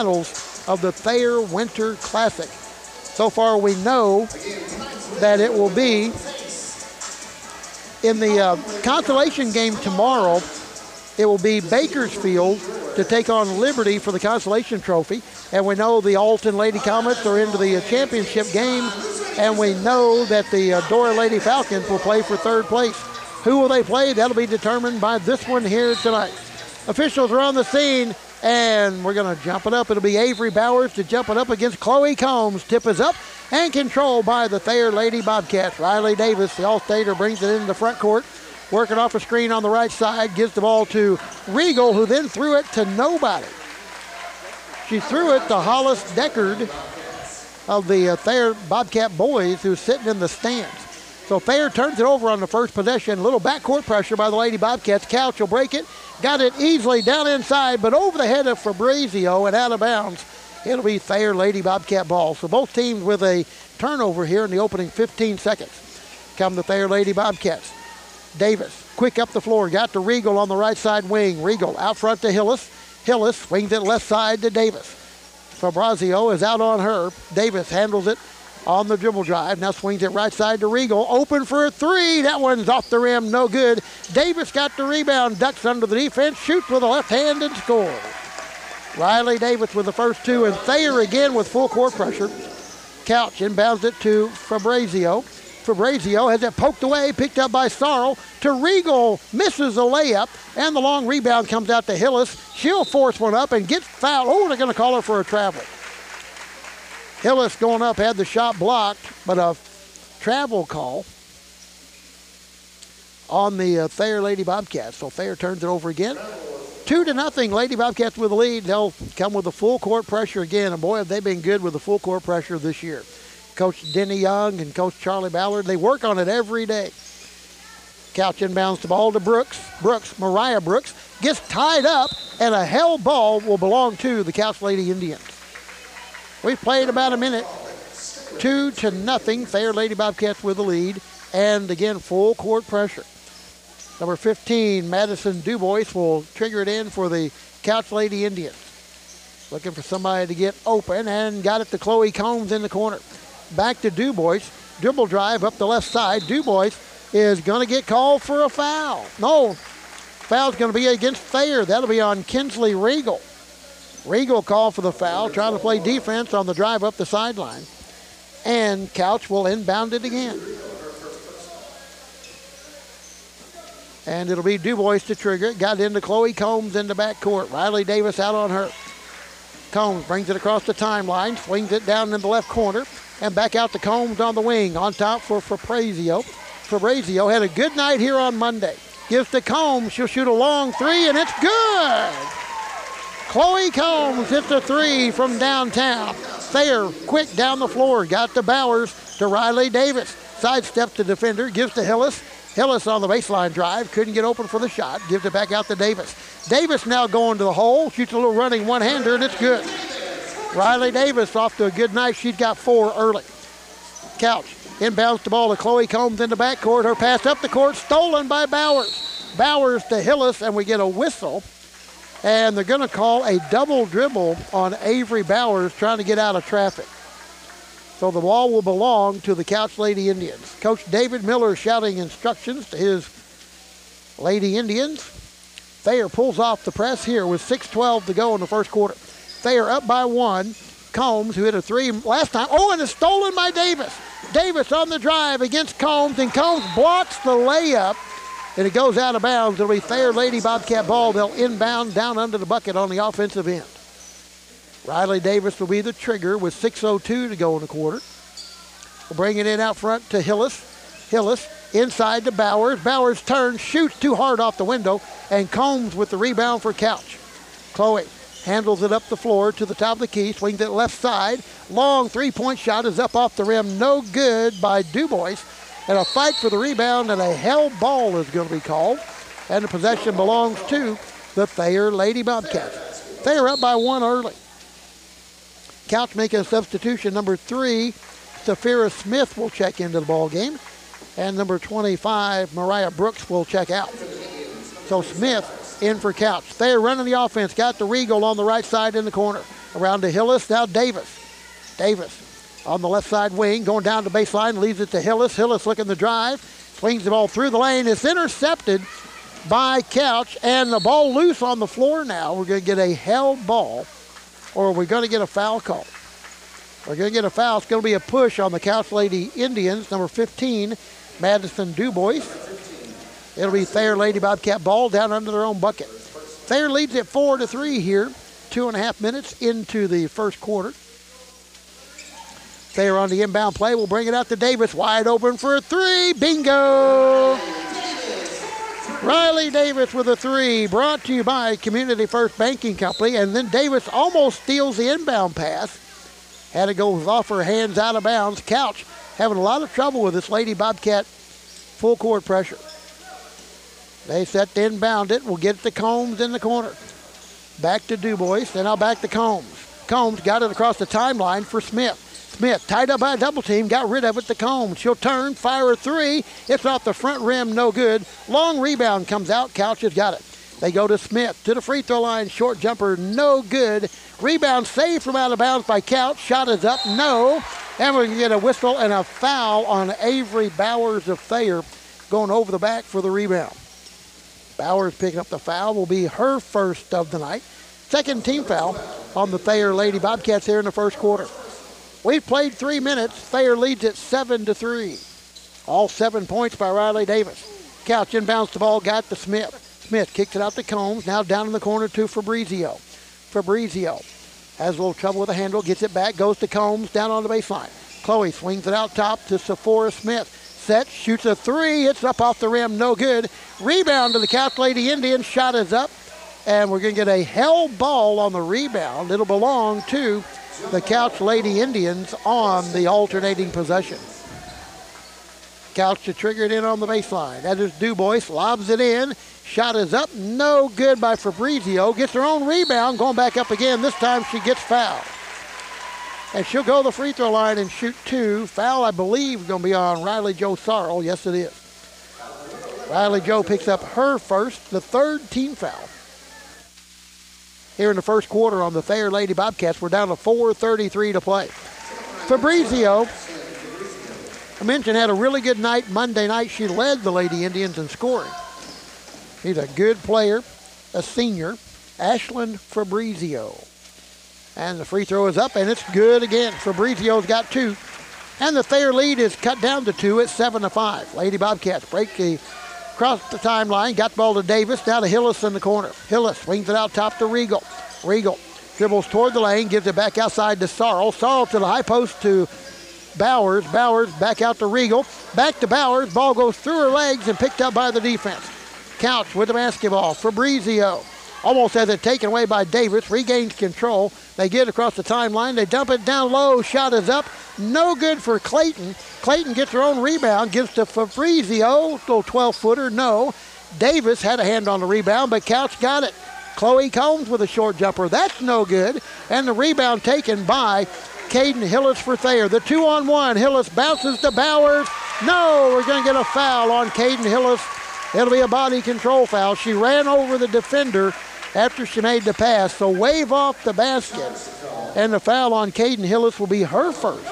finals of the Thayer Winter Classic. So far we know that it will be in the consolation game tomorrow. It will be Bakersfield to take on Liberty for the consolation trophy. And we know the Alton Lady Comets are into the championship game. And we know that the Dora Lady Falcons will play for third place. Who will they play? That'll be determined by this one here tonight. Officials are on the scene, and we're going to jump it up. It'll be Avery Bowers to jump it up against Chloe Combs. Tip is up and controlled by the Thayer Lady Bobcats. Riley Davis, the All-Stater, brings it into the front court. Working off a screen on the right side, gives the ball to Regal, who then threw it to nobody. She threw it to Hollis Deckard of the Thayer Bobcat boys, who's sitting in the stands. So Thayer turns it over on the first possession. A little backcourt pressure by the Lady Bobcats. Couch will break it. Got it easily down inside, but over the head of Fabrizio and out of bounds. It'll be Thayer Lady Bobcat ball. So both teams with a turnover here in the opening 15 seconds. Come the Thayer Lady Bobcats. Davis, quick up the floor, got to Regal on the right side wing. Regal out front to Hillis. Hillis swings it left side to Davis. Fabrizio is out on her. Davis handles it on the dribble drive. Now swings it right side to Regal. Open for a three. That one's off the rim, no good. Davis got the rebound, ducks under the defense, shoots with the left hand and scores. Riley Davis with the first two, and Thayer again with full court pressure. Couch inbounds it to Fabrizio. Fabrizio has it poked away, picked up by Sorrell to Regal, misses a layup, and the long rebound comes out to Hillis. She'll force one up and gets fouled. Oh, they're going to call her for a travel. Hillis going up, had the shot blocked, but a travel call on the Thayer Lady Bobcats. So Thayer turns it over again. 2-0, Lady Bobcats with the lead. They'll come with the full court pressure again, and boy, have they been good with the full court pressure this year. Coach Denny Young and Coach Charlie Ballard, they work on it every day. Couch inbounds the ball to Mariah Brooks, gets tied up, and a held ball will belong to the Couch Lady Indians. We've played about a minute. 2-0, Thayer Lady Bobcats with the lead, and again, full court pressure. Number 15, Madison Dubois will trigger it in for the Couch Lady Indians. Looking for somebody to get open, and got it to Chloe Combs in the corner. Back to Dubois. Dribble drive up the left side. Dubois is going to get called for a foul. No, foul's going to be against Thayer. That'll be on Kinsley Regal. Regal called for the foul, trying to play defense on the drive up the sideline. And Couch will inbound it again. And it'll be Dubois to trigger it. Got into Chloe Combs in the backcourt. Riley Davis out on her. Combs brings it across the timeline, swings it down in the left corner, and back out to Combs on the wing. On top for Fabrizio. Fabrizio had a good night here on Monday. Gives to Combs. She'll shoot a long three, and it's good. Chloe Combs hits a three from downtown. Thayer quick down the floor. Got to Bowers to Riley Davis. Sidesteps the defender. Gives to Hillis. Hillis on the baseline drive. Couldn't get open for the shot. Gives it back out to Davis. Davis now going to the hole. Shoots a little running one-hander, and it's good. Riley Davis off to a good night. She's got 4 early. Couch inbounds the ball to Chloe Combs in the backcourt. Her pass up the court, stolen by Bowers. Bowers to Hillis, and we get a whistle. And they're going to call a double dribble on Avery Bowers trying to get out of traffic. So the ball will belong to the Couch Lady Indians. Coach David Miller shouting instructions to his Lady Indians. Thayer pulls off the press here with 6:12 to go in the first quarter. Thayer up by 1. Combs, who hit a three last time. Oh, and it's stolen by Davis. Davis on the drive against Combs, and Combs blocks the layup, and it goes out of bounds. It'll be Thayer Lady Bobcat ball. They'll inbound down under the bucket on the offensive end. Riley Davis will be the trigger with 6:02 to go in the quarter. We'll bring it in out front to Hillis. Hillis inside to Bowers. Bowers turns, shoots too hard off the window, and Combs with the rebound for Couch. Chloe handles it up the floor to the top of the key, swings it left side. Long three-point shot is up off the rim, no good by Dubois. And a fight for the rebound, and a held ball is going to be called. And the possession belongs to the Thayer Lady Bobcats. Thayer up by 1 early. Couch making a substitution. Number 3, Saphira Smith will check into the ball game. And number 25, Mariah Brooks will check out. So Smith in for Couch. Thayer running the offense. Got the Regal on the right side in the corner. Around to Hillis, now Davis. Davis on the left side wing, going down the baseline, leaves it to Hillis. Hillis looking to drive, swings the ball through the lane. It's intercepted by Couch, and the ball loose on the floor now. We're going to get a held ball, or we're going to get a foul call. We're going to get a foul. It's going to be a push on the Couch Lady Indians, number 15, Madison Dubois. It'll be Thayer Lady Bobcat ball down under their own bucket. Thayer leads it 4-3 here, 2.5 minutes into the first quarter. Thayer on the inbound play. We'll bring it out to Davis. Wide open for a three. Bingo! Riley Davis with a three. Brought to you by Community First Banking Company. And then Davis almost steals the inbound pass. Had to go off her hands out of bounds. Couch having a lot of trouble with this Lady Bobcat full court pressure. They set to inbound it. We'll get it to Combs in the corner. Back to Dubois. Then now back to Combs. Combs got it across the timeline for Smith. Smith tied up by a double team, got rid of it to Combs. She'll turn, fire a three. It's off the front rim, no good. Long rebound comes out. Couch has got it. They go to Smith to the free throw line. Short jumper, no good. Rebound saved from out of bounds by Couch. Shot is up, no. And we're going to get a whistle and a foul on Avery Bowers of Thayer going over the back for the rebound. Bowers picking up the foul, will be her first of the night. Second team foul on the Thayer Lady Bobcats here in the first quarter. We've played 3 minutes. Thayer leads it 7-3. All 7 points by Riley Davis. Couch inbounds the ball, got to Smith. Smith kicks it out to Combs. Now down in the corner to Fabrizio. Fabrizio has a little trouble with the handle, gets it back, goes to Combs down on the baseline. Chloe swings it out top to Sephora Smith. Set, shoots a three. It's up off the rim, no good. Rebound to the Couch Lady Indians. Shot is up. And we're going to get a held ball on the rebound. It'll belong to the Couch Lady Indians on the alternating possession. Couch to trigger it in on the baseline. That is Dubois, lobs it in. Shot is up, no good by Fabrizio. Gets her own rebound, going back up again. This time she gets fouled. And she'll go to the free throw line and shoot two. Foul, I believe, is going to be on Riley Jo Sarl. Yes, it is. Riley Jo picks up her first, the third team foul. Here in the first quarter on the Thayer Lady Bobcats, we're down to 4:33 to play. Fabrizio, I mentioned, had a really good night Monday night. She led the Lady Indians in scoring. She's a good player, a senior, Ashlyn Fabrizio. And the free throw is up, and it's good again. Fabrizio's got two. And the Thayer lead is cut down to 2 at 7-5. Lady Bobcats break the across the timeline, got the ball to Davis, now to Hillis in the corner. Hillis swings it out top to Regal. Regal dribbles toward the lane, gives it back outside to Sarl. Sarl to the high post to Bowers. Bowers back out to Regal. Back to Bowers. Ball goes through her legs and picked up by the defense. Couch with the basketball. Fabrizio almost has it taken away by Davis. Regains control. They get across the timeline. They dump it down low. Shot is up. No good for Clayton. Clayton gets her own rebound. Gives to Fabrizio. Little 12-footer. No. Davis had a hand on the rebound, but Couch got it. Chloe Combs with a short jumper. That's no good. And the rebound taken by Caden Hillis for Thayer. The 2-on-1. Hillis bounces to Bowers. No, we're going to get a foul on Caden Hillis. It'll be a body control foul. She ran over the defender after she made the pass, so wave off the basket. And the foul on Caden Hillis will be her first.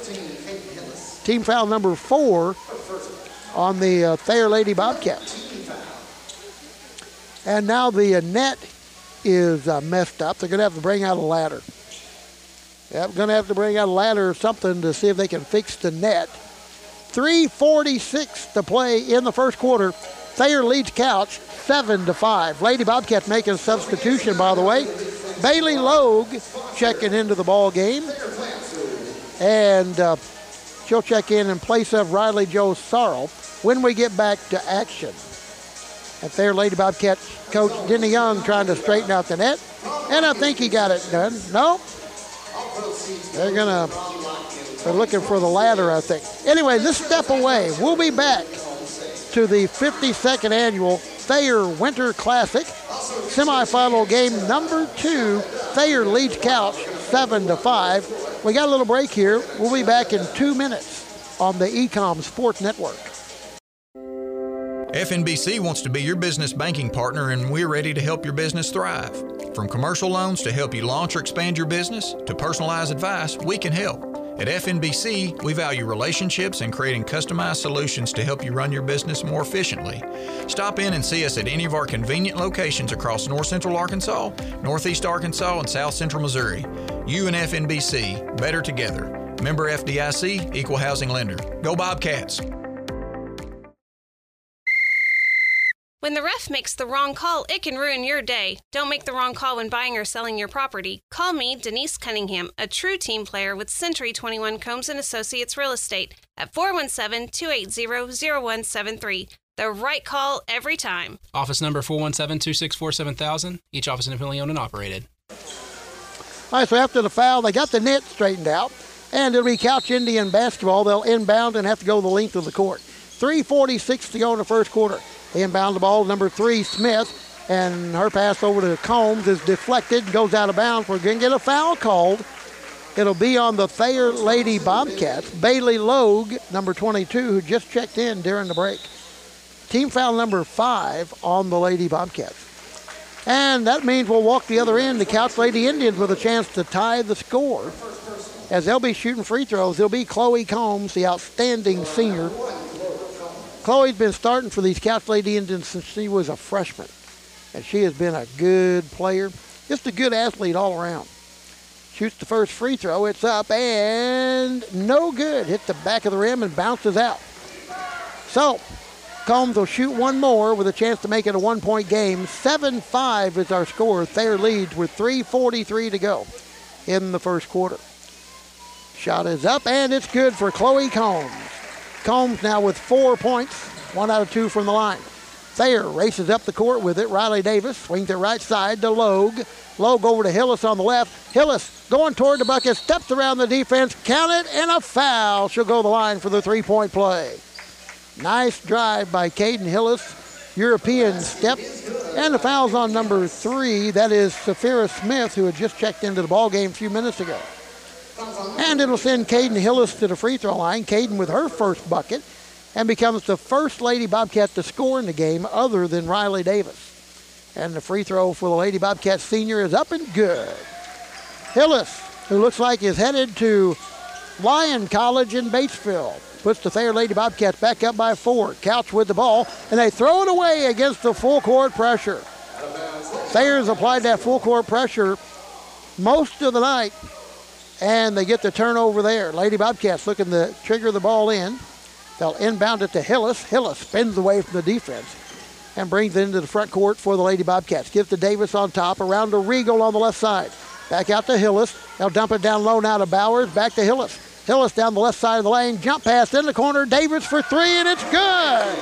Team foul number 4 on the Thayer Lady Bobcats. And now the net is messed up. They're going to have to bring out a ladder. Yep, going to have to bring out a ladder or something to see if they can fix the net. 3:46 to play in the first quarter. Thayer leads Couch 7-5. Lady Bobcats making a substitution, by the way. Bailey Logue checking into the ball game. And she'll check in place of Riley Jo Sarl when we get back to action. And Thayer Lady Bobcats coach Denny Young trying to straighten out the net. And I think he got it done. No. They're looking for the ladder, I think. Anyway, this step away. We'll be back to the 52nd annual Thayer Winter Classic. Semifinal game number 2. Thayer leads Couch 7-5. We got a little break here. We'll be back in 2 minutes on the Ecom Sports Network. FNBC wants to be your business banking partner, and we're ready to help your business thrive. From commercial loans to help you launch or expand your business to personalized advice, we can help. At FNBC, we value relationships and creating customized solutions to help you run your business more efficiently. Stop in and see us at any of our convenient locations across North Central Arkansas, Northeast Arkansas, and South Central Missouri. You and FNBC, better together. Member FDIC, Equal Housing Lender. Go Bobcats! When the ref makes the wrong call, it can ruin your day. Don't make the wrong call when buying or selling your property. Call me, Denise Cunningham, a true team player with Century 21 Combs & Associates Real Estate at 417-280-0173. The right call every time. Office number 417-264-7000. Each office independently owned and operated. All right, so after the foul, they got the net straightened out, and it'll be Couch Indian basketball. They'll inbound and have to go the length of the court. 3:46 to go in the first quarter. They inbound the ball, number 3, Smith, and her pass over to Combs is deflected, goes out of bounds. We're going to get a foul called. It'll be on the Thayer Lady Bobcats. Bailey Logue, number 22, who just checked in during the break. Team foul number 5 on the Lady Bobcats. And that means we'll walk the other end. The Couch Lady Indians with a chance to tie the score. As they'll be shooting free throws, it'll be Chloe Combs, the outstanding senior. Chloe's been starting for these Couch Lady Indians since she was a freshman. And she has been a good player, just a good athlete all around. Shoots the first free throw. It's up and no good. Hit the back of the rim and bounces out. So Combs will shoot one more with a chance to make it a one-point game. 7-5 is our score. Thayer leads with 3:43 to go in the first quarter. Shot is up and it's good for Chloe Combs. Combs now with 4 points, 1 out of 2 from the line. Thayer races up the court with it. Riley Davis swings it right side to Logue. Logue over to Hillis on the left. Hillis going toward the bucket, steps around the defense, count it, and a foul. She'll go to the line for the three-point play. Nice drive by Caden Hillis. European step. And the foul's on number 3. That is Saphira Smith, who had just checked into the ball game a few minutes ago. And it'll send Caden Hillis to the free throw line. Caden with her first bucket and becomes the first Lady Bobcat to score in the game other than Riley Davis. And the free throw for the Lady Bobcat senior is up and good. Hillis, who looks like is headed to Lyon College in Batesville, puts the Thayer Lady Bobcats back up by 4. Couch with the ball, and they throw it away against the full court pressure. Thayer's applied that full court pressure most of the night, and they get the turnover there. Lady Bobcats looking to trigger the ball in. They'll inbound it to Hillis. Hillis spins away from the defense and brings it into the front court for the Lady Bobcats. Gives to Davis on top, around to Regal on the left side. Back out to Hillis. They'll dump it down low now to Bowers. Back to Hillis. Hillis down the left side of the lane. Jump pass in the corner. Davis for 3, and it's good.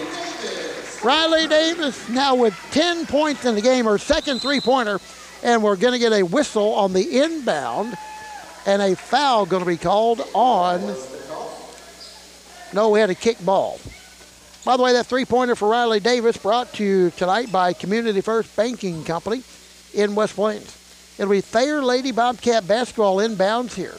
Riley Davis now with 10 points in the game, her second three-pointer, and we're going to get a whistle on the inbound. And a foul going to be called on, no, we had a kick ball. By the way, that three-pointer for Riley Davis brought to you tonight by Community First Banking Company in West Plains. It'll be Thayer Lady Bobcat basketball inbounds here.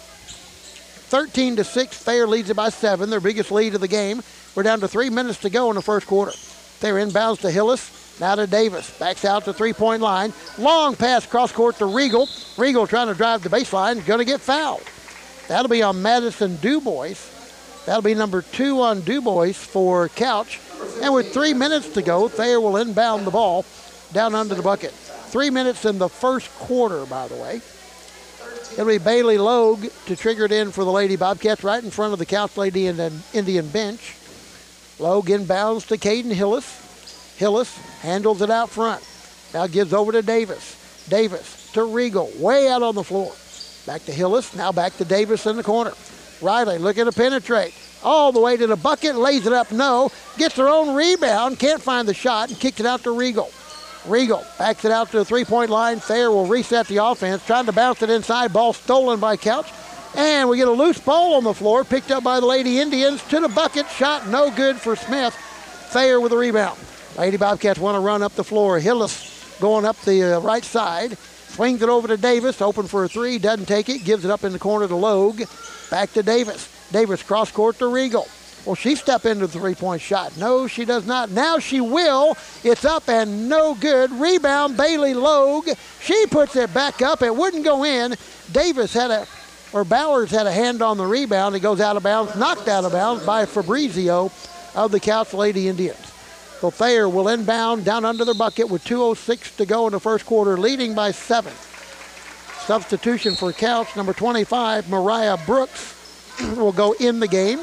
13-6, Thayer leads it by 7, their biggest lead of the game. We're down to 3 minutes to go in the first quarter. Thayer inbounds to Hillis. Now to Davis. Backs out to three-point line. Long pass cross court to Regal. Regal trying to drive the baseline. Going to get fouled. That'll be on Madison Dubois. That'll be number 2 on Dubois for Couch. And with 3 minutes to go, Thayer will inbound the ball down under the bucket. 3 minutes in the first quarter, by the way. It'll be Bailey Logue to trigger it in for the Lady Bobcats right in front of the Couch Lady Indian bench. Logue inbounds to Caden Hillis. Hillis handles it out front. Now gives over to Davis. Davis to Regal, way out on the floor. Back to Hillis, now back to Davis in the corner. Riley looking to penetrate. All the way to the bucket, lays it up, no. Gets her own rebound, can't find the shot, and kicks it out to Regal. Regal backs it out to the three-point line. Thayer will reset the offense, trying to bounce it inside. Ball stolen by Couch. And we get a loose ball on the floor, picked up by the Lady Indians to the bucket. Shot no good for Smith. Thayer with a rebound. Lady Bobcats want to run up the floor. Hillis going up the right side. Swings it over to Davis. Open for a 3. Doesn't take it. Gives it up in the corner to Logue. Back to Davis. Davis cross court to Regal. Will she step into the three-point shot? No, she does not. Now she will. It's up and no good. Rebound, Bailey Logue. She puts it back up. It wouldn't go in. Bowers had a hand on the rebound. It goes out of bounds, knocked out of bounds by Fabrizio of the Couch Lady Indians. So Thayer will inbound down under the bucket with 2:06 to go in the first quarter, leading by 7. Substitution for Couch, number 25, Mariah Brooks, will go in the game.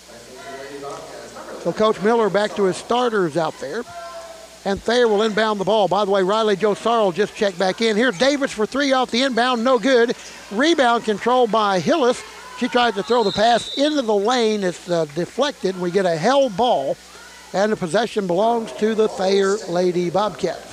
So Coach Miller back to his starters out there. And Thayer will inbound the ball. By the way, Riley Jo Sarl just checked back in. Here's Davis for 3 off the inbound, no good. Rebound controlled by Hillis. She tries to throw the pass into the lane. It's deflected. We get a held ball, and the possession belongs to the Thayer Lady Bobcats.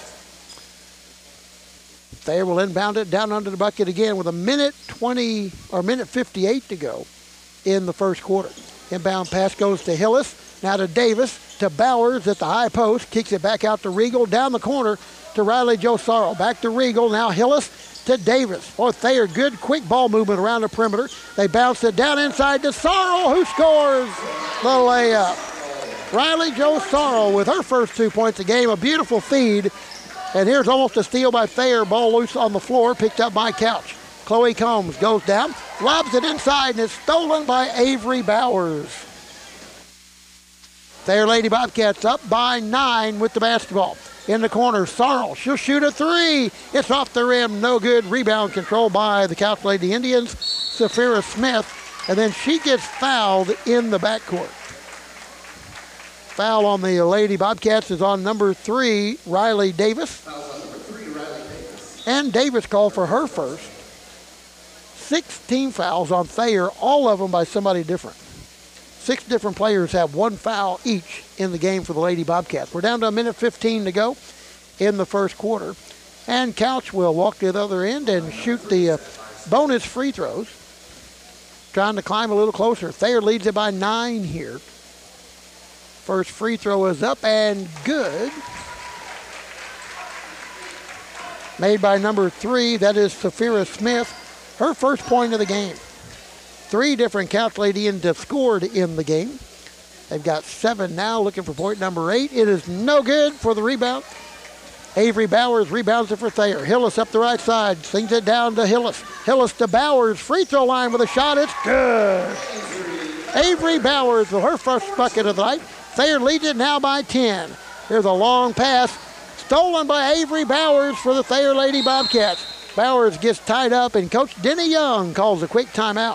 Thayer will inbound it down under the bucket again with minute 58 to go in the first quarter. Inbound pass goes to Hillis. Now to Davis, to Bowers at the high post. Kicks it back out to Regal, down the corner to Riley Jo Sarl. Back to Regal, now Hillis to Davis. For Thayer, good quick ball movement around the perimeter. They bounce it down inside to Sarl, who scores the layup. Riley Jo Sarl with her first 2 points a game, a beautiful feed. And here's almost a steal by Thayer. Ball loose on the floor, picked up by Couch. Chloe Combs goes down, lobs it inside, and it's stolen by Avery Bowers. Thayer Lady Bobcats up by 9 with the basketball. In the corner, Sarl, she'll shoot a 3. It's off the rim, no good. Rebound controlled by the Couch Lady Indians, Saphira Smith. And then she gets fouled in the backcourt. Foul on the Lady Bobcats is on number 3, Riley Davis. And Davis called for her first. 16 fouls on Thayer, all of them by somebody different. 6 different players have 1 foul each in the game for the Lady Bobcats. We're down to minute 15 to go in the first quarter. And Couch will walk to the other end and shoot the bonus free throws. Trying to climb a little closer. Thayer leads it by 9 here. First free throw is up and good. Made by number 3, that is Saphira Smith. Her first point of the game. 3 different Couch Lady Indians have scored in the game. They've got 7 now, looking for point number 8. It is no good for the rebound. Avery Bowers rebounds it for Thayer. Hillis up the right side, swings it down to Hillis. Hillis to Bowers, free throw line with a shot, it's good. Avery Bowers with her first bucket of the night. Thayer leads it now by 10. Here's a long pass, stolen by Avery Bowers for the Thayer Lady Bobcats. Bowers gets tied up, and Coach Denny Young calls a quick timeout.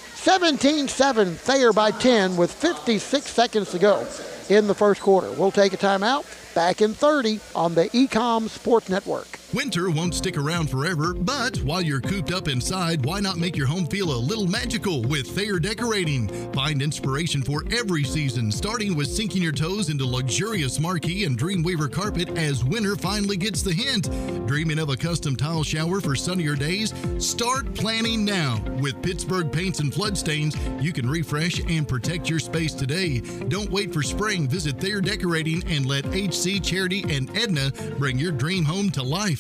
17-7, Thayer by 10 with 56 seconds to go in the first quarter. We'll take a timeout. Back in 30 on the Ecom Sports Network. Winter won't stick around forever, but while you're cooped up inside, why not make your home feel a little magical with Thayer Decorating? Find inspiration for every season, starting with sinking your toes into luxurious marquee and Dreamweaver carpet as winter finally gets the hint. Dreaming of a custom tile shower for sunnier days? Start planning now. With Pittsburgh Paints and Flood Stains, you can refresh and protect your space today. Don't wait for spring. Visit Thayer Decorating and let HC, Charity, and Edna bring your dream home to life.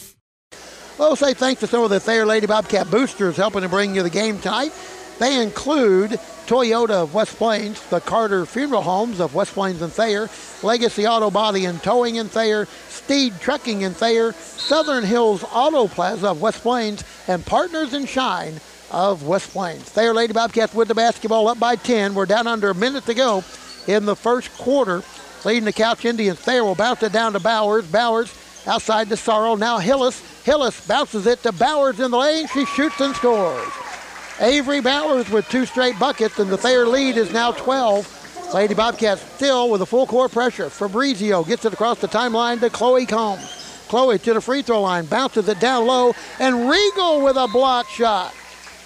Well, say thanks to some of the Thayer Lady Bobcat boosters helping to bring you the game tonight. They include Toyota of West Plains, the Carter Funeral Homes of West Plains and Thayer, Legacy Auto Body and Towing in Thayer, Steed Trucking in Thayer, Southern Hills Auto Plaza of West Plains, and Partners in Shine of West Plains. Thayer Lady Bobcats with the basketball up by 10. We're down under a minute to go in the first quarter. Leading the Couch Indians. Thayer will bounce it down to Bowers. Bowers outside to Sarl. Now Hillis. Hillis bounces it to Bowers in the lane. She shoots and scores. Avery Bowers with 2 straight buckets, and the Thayer lead is now 12. Lady Bobcats still with a full court pressure. Fabrizio gets it across the timeline to Chloe Combs. Chloe to the free throw line, bounces it down low, and Regal with a block shot.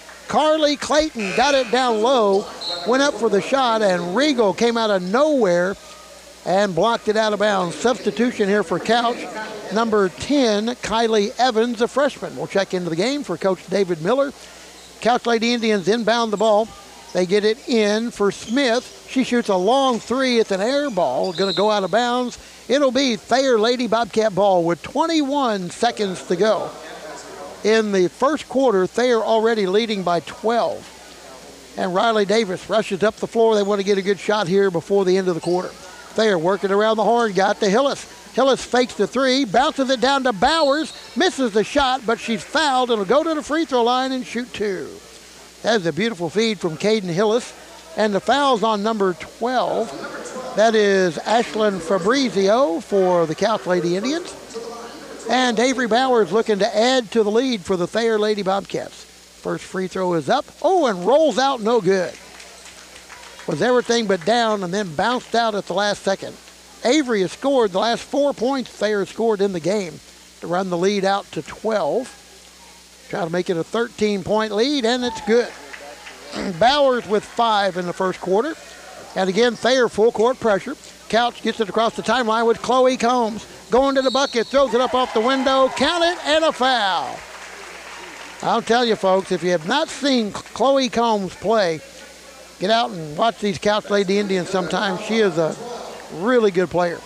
Carly Clayton got it down low, went up for the shot, and Regal came out of nowhere and blocked it out of bounds. Substitution here for Couch. Number 10, Kylie Evans, a freshman, will check into the game for Coach David Miller. Couch Lady Indians inbound the ball. They get it in for Smith. She shoots a long 3. It's an air ball, going to go out of bounds. It'll be Thayer Lady Bobcat ball with 21 seconds to go. In the first quarter, Thayer already leading by 12. And Riley Davis rushes up the floor. They want to get a good shot here before the end of the quarter. Thayer working around the horn, got to Hillis. Hillis fakes the three, bounces it down to Bowers, misses the shot, but she's fouled. It'll go to the free throw line and shoot two. That is a beautiful feed from Caden Hillis. And the foul's on number 12. That is Ashlyn Fabrizio for the Couch Lady Indians. And Avery Bowers looking to add to the lead for the Thayer Lady Bobcats. First free throw is up. Oh, and rolls out no good. Was everything but down and then bounced out at the last second. Avery has scored the last 4 points Thayer scored in the game to run the lead out to 12. Try to make it a 13-point lead, and it's good. Bowers with 5 in the first quarter. And again, Thayer full court pressure. Couch gets it across the timeline with Chloe Combs. Going to the bucket, throws it up off the window, count it, and a foul. I'll tell you, folks, if you have not seen Chloe Combs play, get out and watch these Couch Lady Indians sometime. She is a really good player.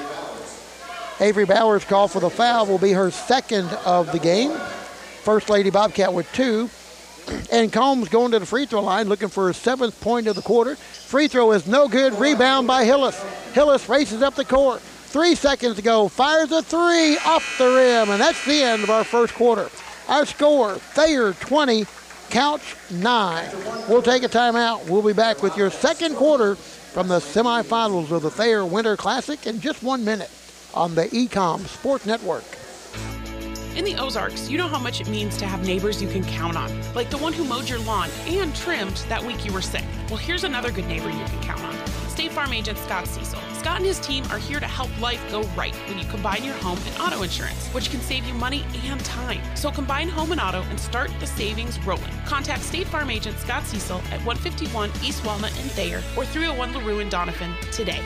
Avery Bowers' call for the foul will be her second of the game. First Lady Bobcat with 2. And Combs going to the free throw line looking for her 7th point of the quarter. Free throw is no good. Rebound by Hillis. Hillis races up the court. 3 seconds to go. Fires a 3 off the rim. And that's the end of our first quarter. Our score, Thayer 20, Couch 9. We'll take a timeout. We'll be back with your second quarter from the semifinals of the Thayer Winter Classic in just 1 minute on the ECOM Sports Network. In the Ozarks, you know how much it means to have neighbors you can count on, like the one who mowed your lawn and trimmed that week you were sick. Well, here's another good neighbor you can count on. State Farm agent Scott Cecil. Scott and his team are here to help life go right when you combine your home and auto insurance, which can save you money and time. So combine home and auto and start the savings rolling. Contact State Farm agent Scott Cecil at 151 East Walnut in Thayer or 301 LaRue in Doniphan today.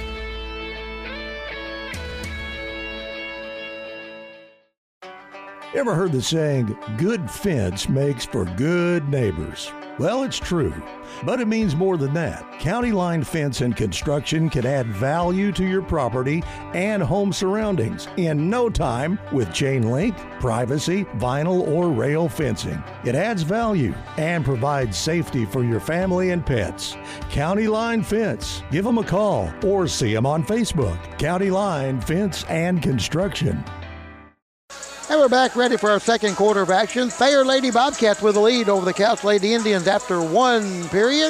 Ever heard the saying, good fence makes for good neighbors? Well, it's true, but it means more than that. County Line Fence and Construction can add value to your property and home surroundings in no time with chain link, privacy, vinyl, or rail fencing. It adds value and provides safety for your family and pets. County Line Fence. Give them a call or see them on Facebook. County Line Fence and Construction. And we're back ready for our second quarter of action. Thayer Lady Bobcats with a lead over the Couch Lady Indians after 1 period,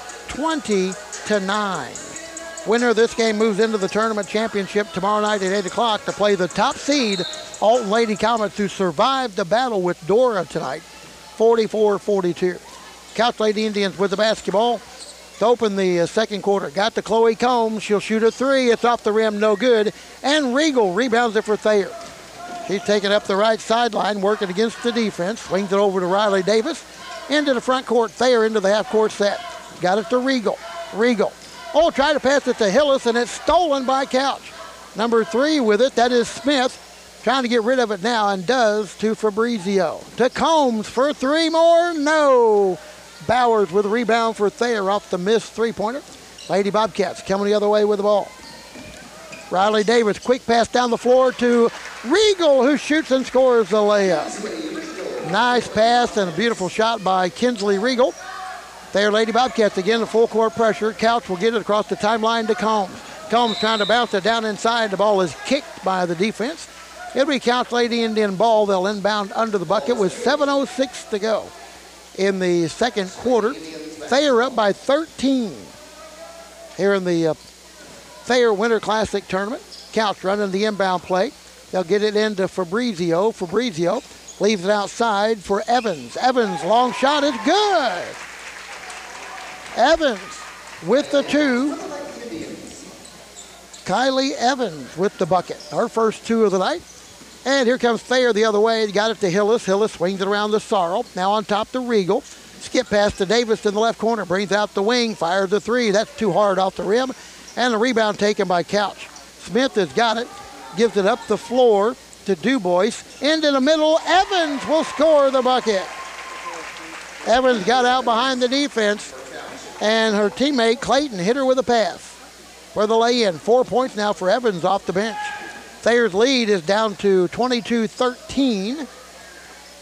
20-9. Winner of this game moves into the tournament championship tomorrow night at 8 o'clock to play the top seed, Alton Lady Comets, who survived the battle with Dora tonight, 44-42. Couch Lady Indians with the basketball to open the second quarter. Got to Chloe Combs. She'll shoot a 3. It's off the rim, no good. And Regal rebounds it for Thayer. She's taking up the right sideline, working against the defense. Swings it over to Riley Davis. Into the front court. Thayer into the half-court set. Got it to Regal. Regal. Oh, try to pass it to Hillis, and it's stolen by Couch. Number 3 with it. That is Smith. Trying to get rid of it now, and does to Fabrizio. To Combs for 3 more. No. Bowers with a rebound for Thayer off the missed three-pointer. Lady Bobcats coming the other way with the ball. Riley Davis, quick pass down the floor to Regal, who shoots and scores the layup. Nice pass and a beautiful shot by Kinsley Regal. Thayer Lady Bobcats again, the full court pressure. Couch will get it across the timeline to Combs. Combs trying to bounce it down inside. The ball is kicked by the defense. It'll be Couch Lady Indian ball. They'll inbound under the bucket with 7:06 to go in the second quarter. Thayer up by 13 here in the Thayer Winter Classic Tournament. Couch running the inbound play. They'll get it into Fabrizio. Fabrizio leaves it outside for Evans. Evans, long shot is good. Evans with the 2. Kylie Evans with the bucket. Her first 2 of the night. And here comes Thayer the other way. Got it to Hillis. Hillis swings it around to Sorrell. Now on top to Regal. Skip pass to Davis in the left corner. Brings out the wing. Fires the 3. That's too hard off the rim. And the rebound taken by Couch. Smith has got it. Gives it up the floor to Dubois. Into the middle. Evans will score the bucket. Evans got out behind the defense. And her teammate Clayton hit her with a pass for the lay-in. 4 points now for Evans off the bench. Thayer's lead is down to 22-13.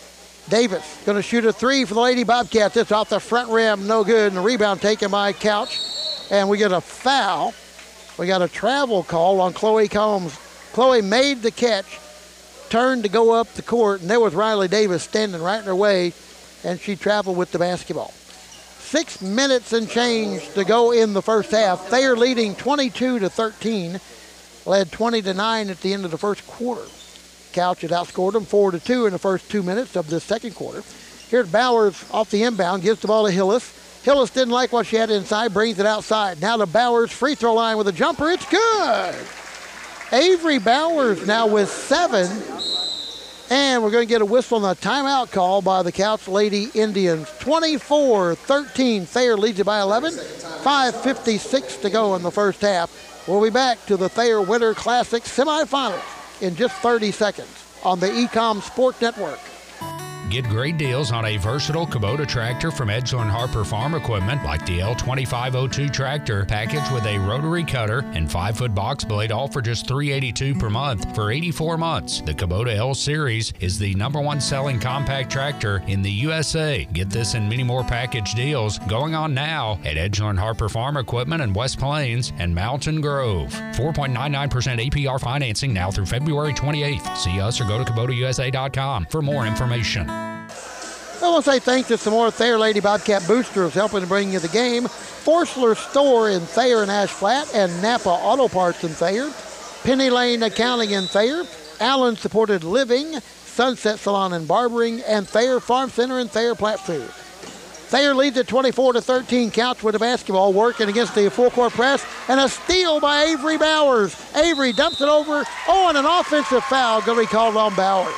Davis going to shoot a three for the Lady Bobcats. It's off the front rim, no good, and the rebound taken by Couch. And we get a foul. We got a travel call on Chloe Combs. Chloe made the catch, turned to go up the court, and there was Riley Davis standing right in her way, and she traveled with the basketball. 6 minutes and change to go in the first half. They are leading 22-13, led 20-9 at the end of the first quarter. Couch had outscored them 4-2 in the first 2 minutes of the second quarter. Here's Bowers off the inbound, gives the ball to Hillis. Hillis didn't like what she had inside, brings it outside. Now to Bowers, free throw line with a jumper. It's good. Avery Bowers now with 7. And we're going to get a whistle and a timeout call by the Couch Lady Indians. 24-13. Thayer leads it by 11. 5:56 to go in the first half. We'll be back to the Thayer Winter Classic semifinals in just 30 seconds on the Ecom Sport Network. Get great deals on a versatile Kubota tractor from Edgeler & Harper Farm Equipment, like the L2502 tractor, packaged with a rotary cutter and 5-foot box blade, all for just $382 per month for 84 months. The Kubota L Series is the #1 selling compact tractor in the USA. Get this and many more package deals going on now at Edgeler & Harper Farm Equipment in West Plains and Mountain Grove. 4.99% APR financing now through February 28th. See us or go to KubotaUSA.com for more information. I want to say thanks to some more Thayer Lady Bobcat boosters helping to bring you the game. Forsler Store in Thayer and Ash Flat, and Napa Auto Parts in Thayer. Penny Lane Accounting in Thayer. Allen Supported Living, Sunset Salon and Barbering, and Thayer Farm Center and Thayer Plant Food. Thayer leads at 24-13. Couch with the basketball, working against the full court press, and a steal by Avery Bowers. Avery dumps it over. Oh, and an offensive foul going to be called on Bowers.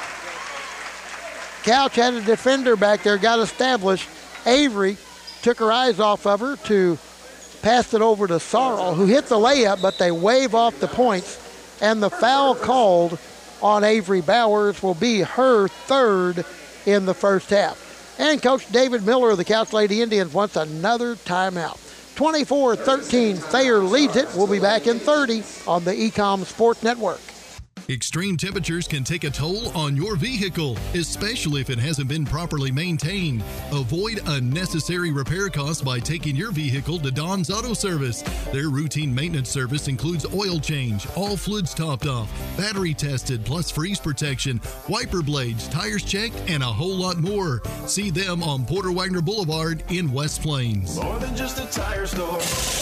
Couch had a defender back there, got established. Avery took her eyes off of her to pass it over to Sorrell, who hit the layup, but they wave off the points. And the foul called on Avery Bowers will be her third in the first half. And Coach David Miller of the Couch Lady Indians wants another timeout. 24-13, Thayer leads it. We'll be back in 30 on the Ecom Sports Network. Extreme temperatures can take a toll on your vehicle, especially if it hasn't been properly maintained. Avoid unnecessary repair costs by taking your vehicle to Don's Auto Service. Their routine maintenance service includes oil change, all fluids topped off, battery tested, plus freeze protection, wiper blades, tires checked, and a whole lot more. See them on Porter Wagner Boulevard in West Plains. More than just a tire store.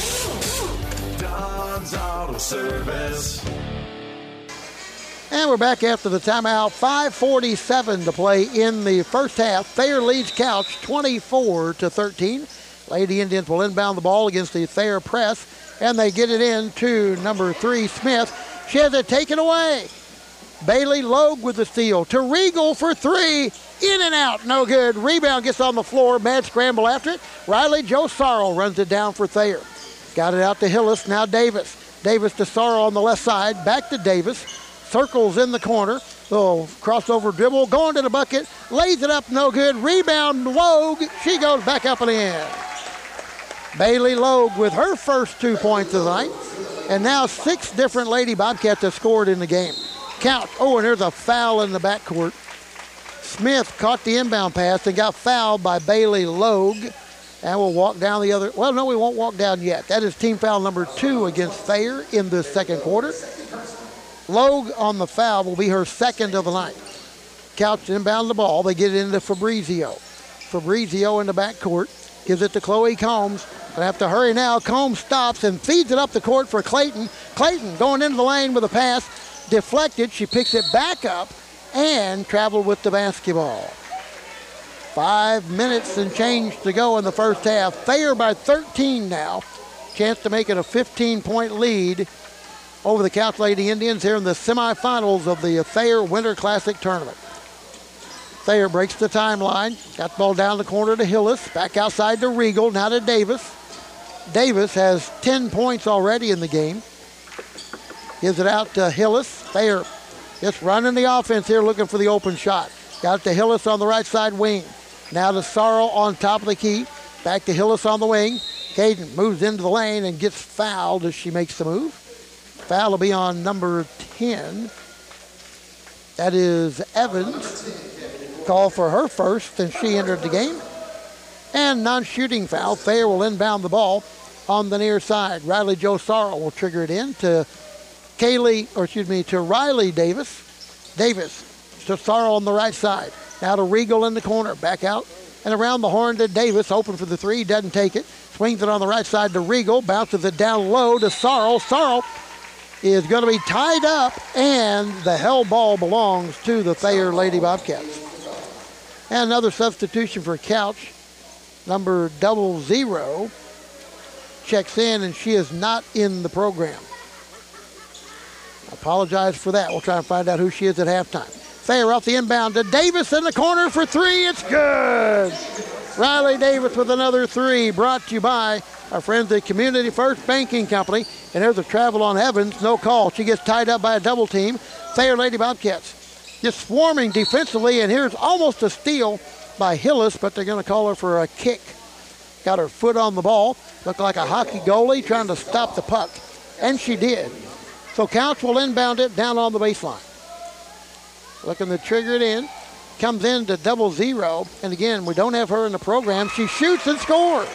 Don's Auto Service. And we're back after the timeout. 5:47 to play in the first half. Thayer leads Couch 24-13. Lady Indians will inbound the ball against the Thayer press, and they get it in to number 3, Smith. She has it taken away. Bailey Logue with the steal to Regal for 3. In and out, no good. Rebound gets on the floor. Mad scramble after it. Riley Joe Sorrell runs it down for Thayer. Got it out to Hillis. Now Davis. Davis to Sorrell on the left side. Back to Davis. Circles in the corner. Little crossover dribble. Going to the bucket. Lays it up. No good. Rebound Logue. She goes back up and in. Bailey Logue with her first 2 points of the night. And now 6 different Lady Bobcats have scored in the game. Count. Oh, and there's a foul in the backcourt. Smith caught the inbound pass and got fouled by Bailey Logue. And we'll walk down the other. Well, no, we won't walk down yet. That is team foul number 2 against Thayer in the second quarter. Logue on the foul will be her second of the night. Couch inbound the ball. They get it into Fabrizio. Fabrizio in the backcourt. Gives it to Chloe Combs. Gonna have to hurry now. Combs stops and feeds it up the court for Clayton. Clayton going into the lane with a pass. Deflected. She picks it back up and traveled with the basketball. 5 minutes and change to go in the first half. Thayer by 13 now. Chance to make it a 15-point lead over the Couch Lady Indians here in the semifinals of the Thayer Winter Classic Tournament. Thayer breaks the timeline. Got the ball down the corner to Hillis. Back outside to Regal. Now to Davis. Davis has 10 points already in the game. Gives it out to Hillis. Thayer just running the offense here, looking for the open shot. Got it to Hillis on the right side wing. Now to Sorrell on top of the key. Back to Hillis on the wing. Caden moves into the lane and gets fouled as she makes the move. Foul will be on number 10. That is Evans. call for her first since she entered the game. And non-shooting foul. Thayer will inbound the ball on the near side. Riley Joe Sorrell will trigger it in to Riley Davis. Davis to Sorrell on the right side. Now to Regal in the corner. Back out and around the horn to Davis. Open for the three. Doesn't take it. Swings it on the right side to Regal. Bounces it down low to Sorrell. Sorrell is going to be tied up, and the held ball belongs to the Thayer Lady Bobcats. And another substitution for Couch. Number 00 checks in, and she is not in the program. I apologize for that. We'll try and find out who she is at halftime. Thayer off the inbound to Davis in the corner for three. It's good. Riley Davis with another three, brought to you by our friends at Community First Banking Company. And there's a travel on Evans, no call. She gets tied up by a double team. Thayer Lady Bobcats just swarming defensively, and here's almost a steal by Hillis, but they're going to call her for a kick. Got her foot on the ball. Looked like a hockey goalie trying to stop the puck, and she did. So Couch will inbound it down on the baseline. Looking to trigger it in. Comes in to 00, and again, we don't have her in the program. She shoots and scores.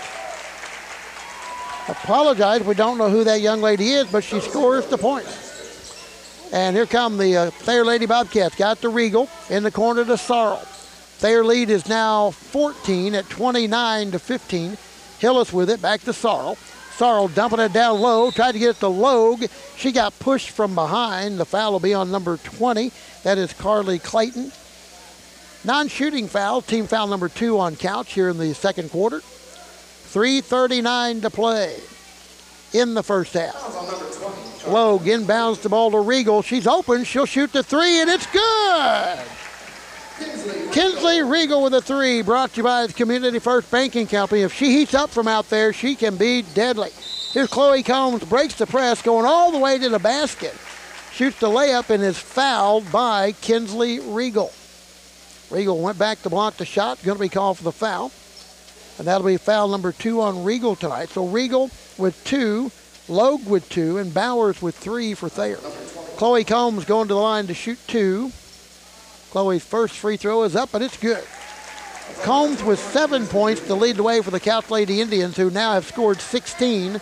Apologize, we don't know who that young lady is, but she scores the points. And here come the Thayer Lady Bobcats. Got the Regal in the corner to Sorrell. Thayer lead is now 14 at 29-15. Hillis with it, back to Sorrell. Sorrell dumping it down low, tried to get it to Logue. She got pushed from behind. The foul will be on number 20. That is Carly Clayton. Non-shooting foul, team foul number 2 on Couch here in the second quarter. 3:39 to play in the first half. Logue inbounds the ball to Regal. She's open. She'll shoot the three, and it's good. Kinsley Regal with a three, brought to you by the Community First Banking Company. If she heats up from out there, she can be deadly. Here's Chloe Combs, breaks the press, going all the way to the basket. Shoots the layup and is fouled by Kinsley Regal. Regal went back to block the shot, going to be called for the foul. And that'll be foul number 2 on Regal tonight. So Regal with 2, Logue with 2, and Bowers with 3 for Thayer. Chloe Combs going to the line to shoot 2. Chloe's first free throw is up, but it's good. Combs with 7 points to lead the way for the Couch Lady Indians, who now have scored 16.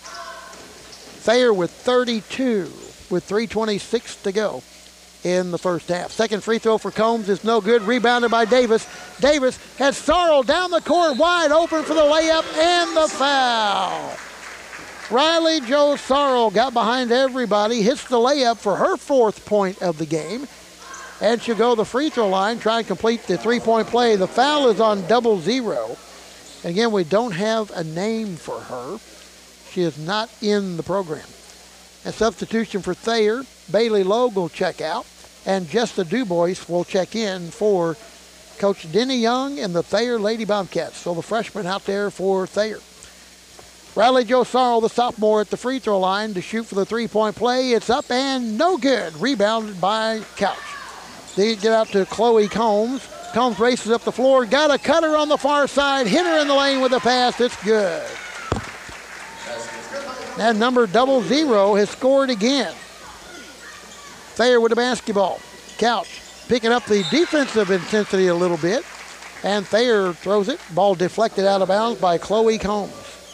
Thayer with 32, with 3:26 to go in the first half. Second free throw for Combs is no good. Rebounded by Davis. Davis has Sorrell down the court, wide open for the layup and the foul. Riley Joe Sorrell got behind everybody, hits the layup for her 4th point of the game, and she'll go to the free throw line, try and complete the 3-point play. The foul is on 00. And again, we don't have a name for her. She is not in the program. A substitution for Thayer, Bailey Logue will check out, and Jessica Dubois will check in for Coach Denny Young and the Thayer Lady Bobcats. So the freshman out there for Thayer. Riley Joe Sorrell, the sophomore, at the free throw line to shoot for the 3-point play. It's up and no good. Rebounded by Couch. They get out to Chloe Combs. Combs races up the floor. Got a cutter on the far side. Hit her in the lane with a pass. It's good. And number 00 has scored again. Thayer with the basketball. Couch picking up the defensive intensity a little bit. And Thayer throws it. Ball deflected out of bounds by Chloe Combs.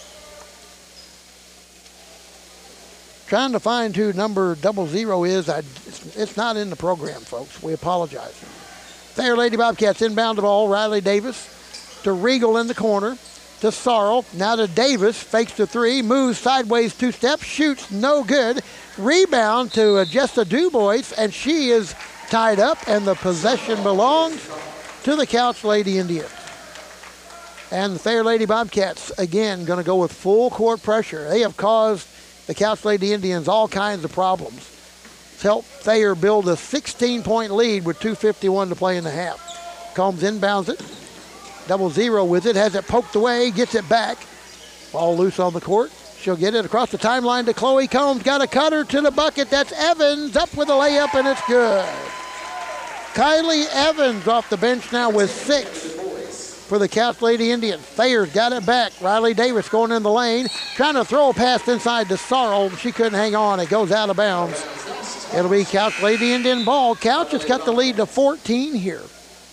Trying to find who number 00 is. It's not in the program, folks. We apologize. Thayer Lady Bobcats inbound the ball. Riley Davis to Regal in the corner. To Sorrell. Now to Davis. Fakes the three. Moves sideways 2 steps. Shoots no good. Rebound to Jessica Dubois. And she is tied up. And the possession belongs to the Couch Lady Indians. And the Thayer Lady Bobcats, again, going to go with full court pressure. They have caused the Couch Lady Indians all kinds of problems. It's helped Thayer build a 16-point lead with 2:51 to play in the half. Combs inbounds it. 00 with it. Has it poked away. Gets it back. Ball loose on the court. She'll get it across the timeline to Chloe Combs. Got a cutter to the bucket. That's Evans. Up with a layup, and it's good. Kylie Evans off the bench now with 6 for the Couch Lady Indians. Thayer's got it back. Riley Davis going in the lane. Trying to throw a pass inside to Sorrell. She couldn't hang on. It goes out of bounds. It'll be Couch Lady Indian ball. Couch has got the lead to 14 here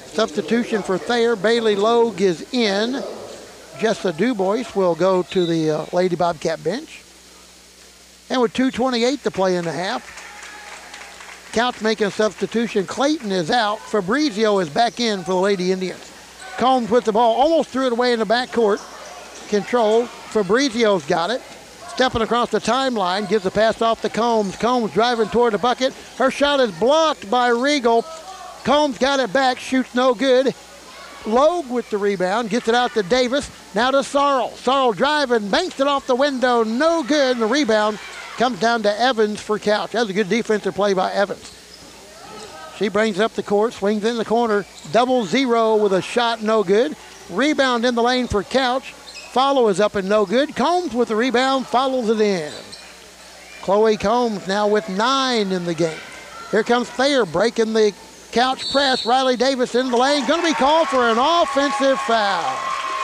Substitution for Thayer. Bailey Logue is in. Jessa Dubois will go to the Lady Bobcat bench. And with 2:28 to play in the half, Couch making a substitution. Clayton is out. Fabrizio is back in for the Lady Indians. Combs with the ball, almost threw it away in the backcourt. Control. Fabrizio's got it. Stepping across the timeline, gives a pass off to Combs. Combs driving toward the bucket. Her shot is blocked by Regal. Combs got it back, shoots no good. Logue with the rebound, gets it out to Davis. Now to Sarl. Sarl driving, banks it off the window, no good. And the rebound comes down to Evans for Couch. That was a good defensive play by Evans. She brings it up the court, swings in the corner. 0-0 with a shot, no good. Rebound in the lane for Couch. Follow is up and no good. Combs with the rebound, follows it in. Chloe Combs now with 9 in the game. Here comes Thayer breaking the Couch press. Riley Davis in the lane. Going to be called for an offensive foul.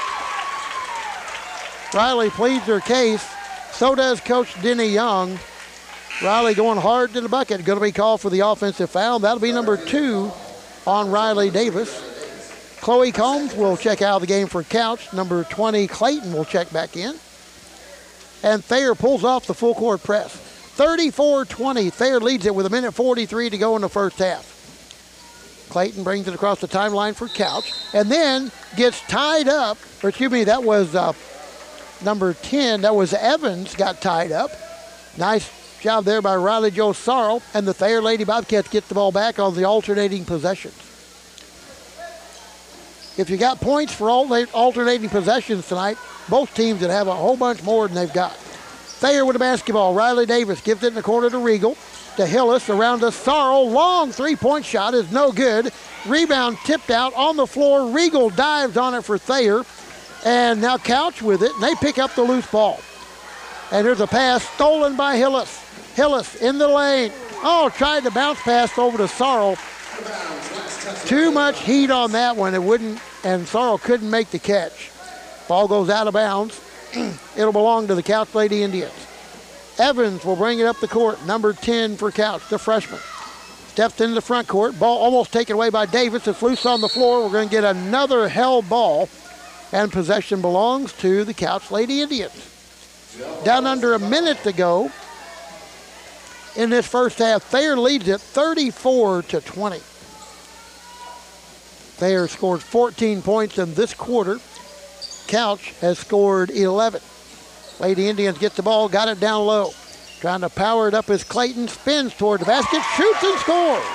Riley pleads her case. So does Coach Denny Young. Riley going hard to the bucket. Going to be called for the offensive foul. That'll be number 2 on Riley Davis. Chloe Combs will check out of the game for Couch. Number 20, Clayton, will check back in. And Thayer pulls off the full court press. 34-20. Thayer leads it with 1:43 to go in the first half. Clayton brings it across the timeline for Couch. And then gets tied up. Or excuse me, that was number 10. That was Evans got tied up. Nice job there by Riley Jo Sarl. And the Thayer Lady Bobcats get the ball back on the alternating possessions. If you got points for alternating possessions tonight, both teams would have a whole bunch more than they've got. Thayer with the basketball. Riley Davis gives it in the corner to Regal. To Hillis, around to Sarl. Long three-point shot is no good. Rebound tipped out on the floor. Regal dives on it for Thayer. And now Couch with it, and they pick up the loose ball. And there's a pass stolen by Hillis. Hillis in the lane. Oh, tried to bounce pass over to Sarl. Too much heat on that one. It wouldn't, and Sarl couldn't make the catch. Ball goes out of bounds. It'll belong to the Couch Lady Indians. Evans will bring it up the court. Number 10 for Couch, the freshman. Steps into the front court. Ball almost taken away by Davis. It's loose on the floor. We're going to get another held ball. And possession belongs to the Couch Lady Indians. Down under a minute to go in this first half. Thayer leads it 34-20. Thayer scored 14 points in this quarter. Couch has scored 11. Lady Indians get the ball, got it down low. Trying to power it up as Clayton spins toward the basket, shoots and scores.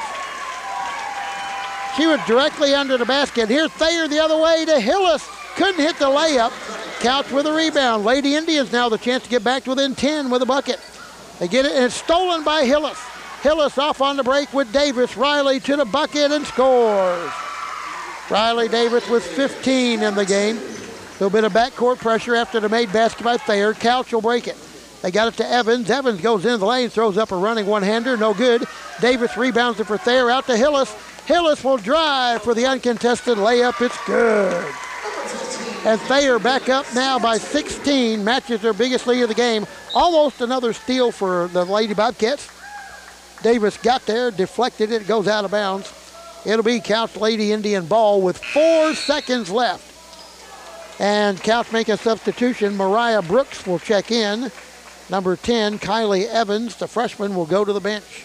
She was directly under the basket. Here's Thayer the other way to Hillis. Couldn't hit the layup. Couch with a rebound. Lady Indians now the chance to get back to within 10 with a bucket. They get it, and it's stolen by Hillis. Hillis off on the break with Davis. Riley to the bucket and scores. Riley Davis with 15 in the game. A little bit of backcourt pressure after the made basket by Thayer. Couch will break it. They got it to Evans. Evans goes into the lane, throws up a running one-hander. No good. Davis rebounds it for Thayer. Out to Hillis. Hillis will drive for the uncontested layup. It's good. And Thayer back up now by 16. Matches their biggest lead of the game. Almost another steal for the Lady Bobcats. Davis got there, deflected it, goes out of bounds. It'll be Couch Lady Indian ball with 4 seconds left. And Couch making a substitution. Mariah Brooks will check in. Number 10, Kylie Evans, the freshman, will go to the bench.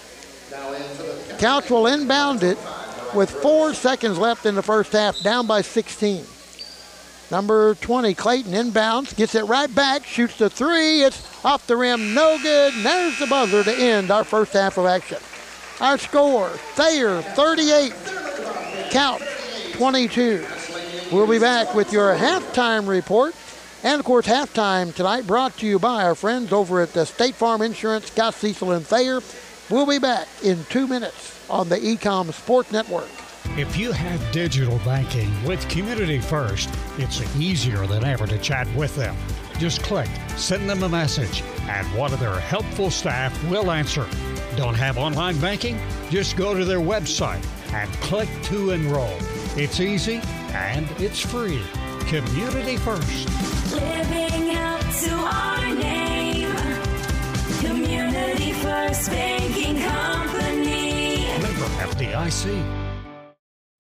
Couch will inbound it with 4 seconds left in the first half, down by 16. Number 20, Clayton, inbounds, gets it right back, shoots the three. It's off the rim, no good. And there's the buzzer to end our first half of action. Our score, Thayer 38, Couch 22. We'll be back with your halftime report. And, of course, halftime tonight brought to you by our friends over at the State Farm Insurance, Scott Cecil and Thayer. We'll be back in 2 minutes on the Ecom Sports Network. If you have digital banking with Community First, it's easier than ever to chat with them. Just click, send them a message, and one of their helpful staff will answer. Don't have online banking? Just go to their website and click to enroll. It's easy and it's free. Community First. Living up to our name. Community First Banking Company. Member FDIC.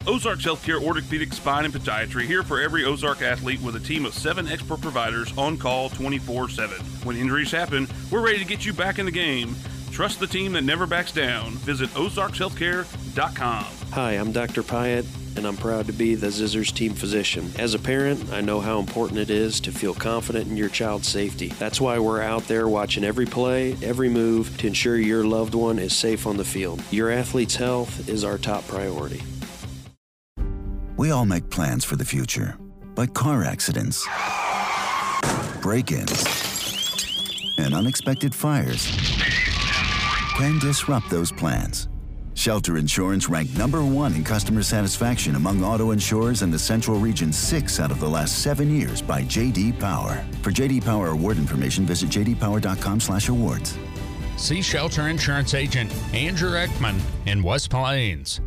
Ozarks Healthcare Orthopedic Spine and Podiatry, here for every Ozark athlete with a team of 7 expert providers on call 24/7. When injuries happen, we're ready to get you back in the game. Trust the team that never backs down. Visit ozarkshealthcare.com. Hi, I'm Dr. Pyatt, and I'm proud to be the Zizzers team physician. As a parent, I know how important it is to feel confident in your child's safety. That's why we're out there watching every play, every move to ensure your loved one is safe on the field. Your athlete's health is our top priority. We all make plans for the future, but car accidents, break-ins, and unexpected fires can disrupt those plans. Shelter Insurance ranked #1 in customer satisfaction among auto insurers in the Central Region 6 out of the last 7 years by J.D. Power. For J.D. Power award information, visit jdpower.com/awards. See Shelter Insurance agent Andrew Ekman in West Plains.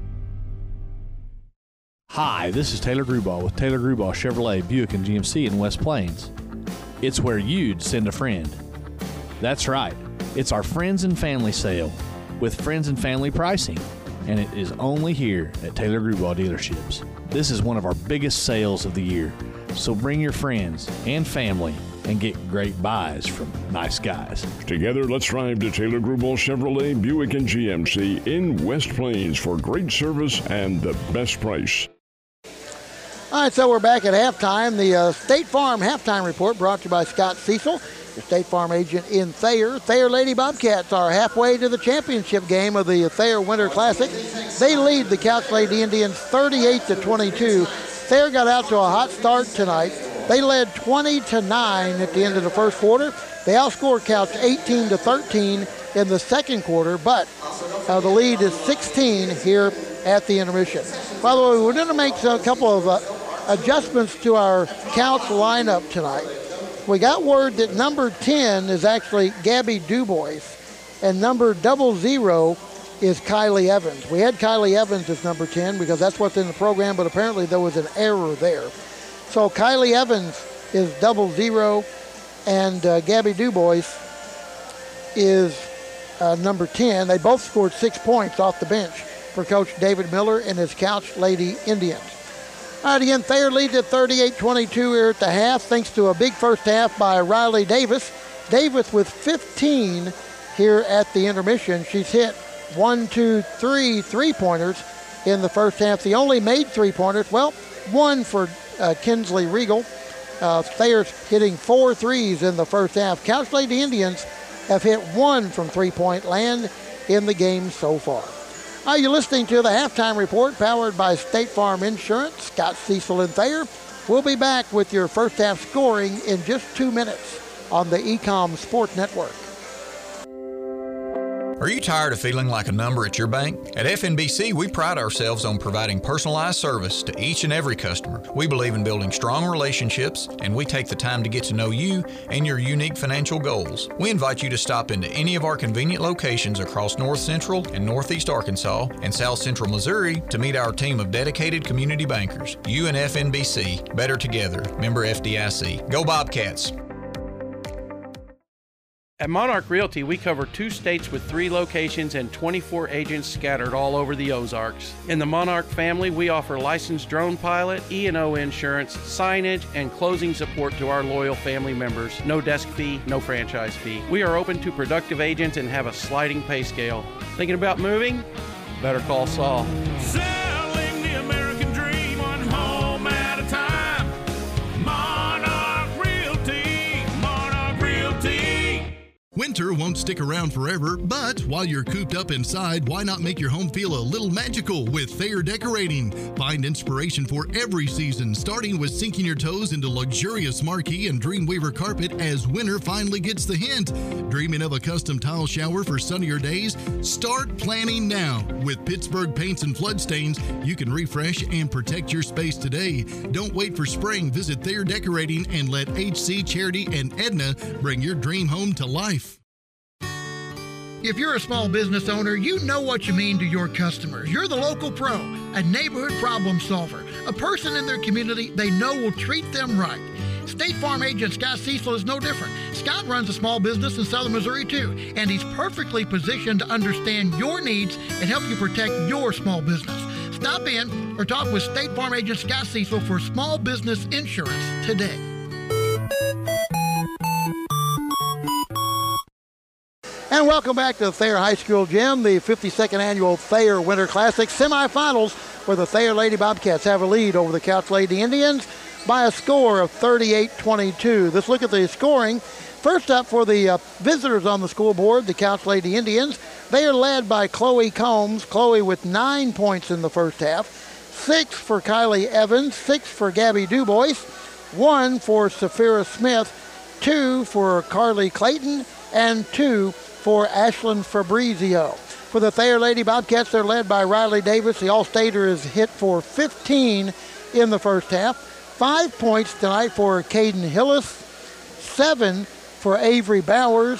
Hi, this is Taylor Grubaugh with Taylor Grubaugh Chevrolet Buick and GMC in West Plains. It's where you'd send a friend. That's right. It's our Friends and Family sale with Friends and Family pricing, and it is only here at Taylor Grubaugh dealerships. This is one of our biggest sales of the year, so bring your friends and family and get great buys from nice guys. Together, let's drive to Taylor Grubaugh Chevrolet Buick and GMC in West Plains for great service and the best price. All right, so we're back at halftime. The State Farm halftime report brought to you by Scott Cecil, the State Farm agent in Thayer. Thayer Lady Bobcats are halfway to the championship game of the Thayer Winter Classic. They lead the Couch Lady Indians 38-22. Thayer got out to a hot start tonight. They led 20-9 at the end of the first quarter. They outscored Couch 18-13 in the second quarter, but the lead is 16 here at the intermission. By the way, we're going to make a couple of adjustments to our Couch lineup tonight. We got word that number 10 is actually Gabby Dubois, and number 00 is Kylie Evans. We had Kylie Evans as number 10 because that's what's in the program, but apparently there was an error there. So Kylie Evans is 00, and Gabby Dubois is number 10. They both scored 6 points off the bench for Coach David Miller and his Couch Lady Indians. All right, again, Thayer leads at 38-22 here at the half, thanks to a big first half by Riley Davis. Davis with 15 here at the intermission. She's hit 1, 2, 3 three-pointers in the first half. The only made three-pointers, well, one for Kinsley Regal. Thayer's hitting 4 threes in the first half. Couch Lady Indians have hit 1 from three-point land in the game so far. You're listening to the halftime report powered by State Farm Insurance. Scott Cecil and Thayer. We'll be back with your first half scoring in just 2 minutes on the Ecom Sport Network. Are you tired of feeling like a number at your bank? At FNBC, we pride ourselves on providing personalized service to each and every customer. We believe in building strong relationships, and we take the time to get to know you and your unique financial goals. We invite you to stop into any of our convenient locations across North Central and Northeast Arkansas and South Central Missouri to meet our team of dedicated community bankers. You and FNBC, better together. Member FDIC. Go Bobcats! At Monarch Realty, we cover 2 states with 3 locations and 24 agents scattered all over the Ozarks. In the Monarch family, we offer licensed drone pilot, E&O insurance, signage, and closing support to our loyal family members. No desk fee, no franchise fee. We are open to productive agents and have a sliding pay scale. Thinking about moving? Better call Saul. Selling the American dream, one home at a time. Monarch Realty, Monarch Realty. Winter won't stick around forever, but while you're cooped up inside, why not make your home feel a little magical with Thayer Decorating? Find inspiration for every season, starting with sinking your toes into luxurious marquee and Dreamweaver carpet as winter finally gets the hint. Dreaming of a custom tile shower for sunnier days? Start planning now. With Pittsburgh Paints and Flood Stains, you can refresh and protect your space today. Don't wait for spring. Visit Thayer Decorating and let HC, Charity, and Edna bring your dream home to life. If you're a small business owner, you know what you mean to your customers. You're the local pro, a neighborhood problem solver, a person in their community they know will treat them right. State Farm agent Scott Cecil is no different. Scott runs a small business in southern Missouri too, and he's perfectly positioned to understand your needs and help you protect your small business. Stop in or talk with State Farm agent Scott Cecil for small business insurance today. And welcome back to the Thayer High School Gym, the 52nd annual Thayer Winter Classic semifinals, where the Thayer Lady Bobcats have a lead over the Couch Lady Indians by a score of 38-22. Let's look at the scoring. First up for the visitors on the school board, the Couch Lady Indians. They are led by Chloe Combs. Chloe with 9 points in the first half. 6 for Kylie Evans. 6 for Gabby Dubois. 1 for Saphira Smith. 2 for Carly Clayton. And 2 for Ashlyn Fabrizio. For the Thayer Lady Bobcats, they're led by Riley Davis. The All-Stater is hit for 15 in the first half. 5 points tonight for Caden Hillis. 7 for Avery Bowers.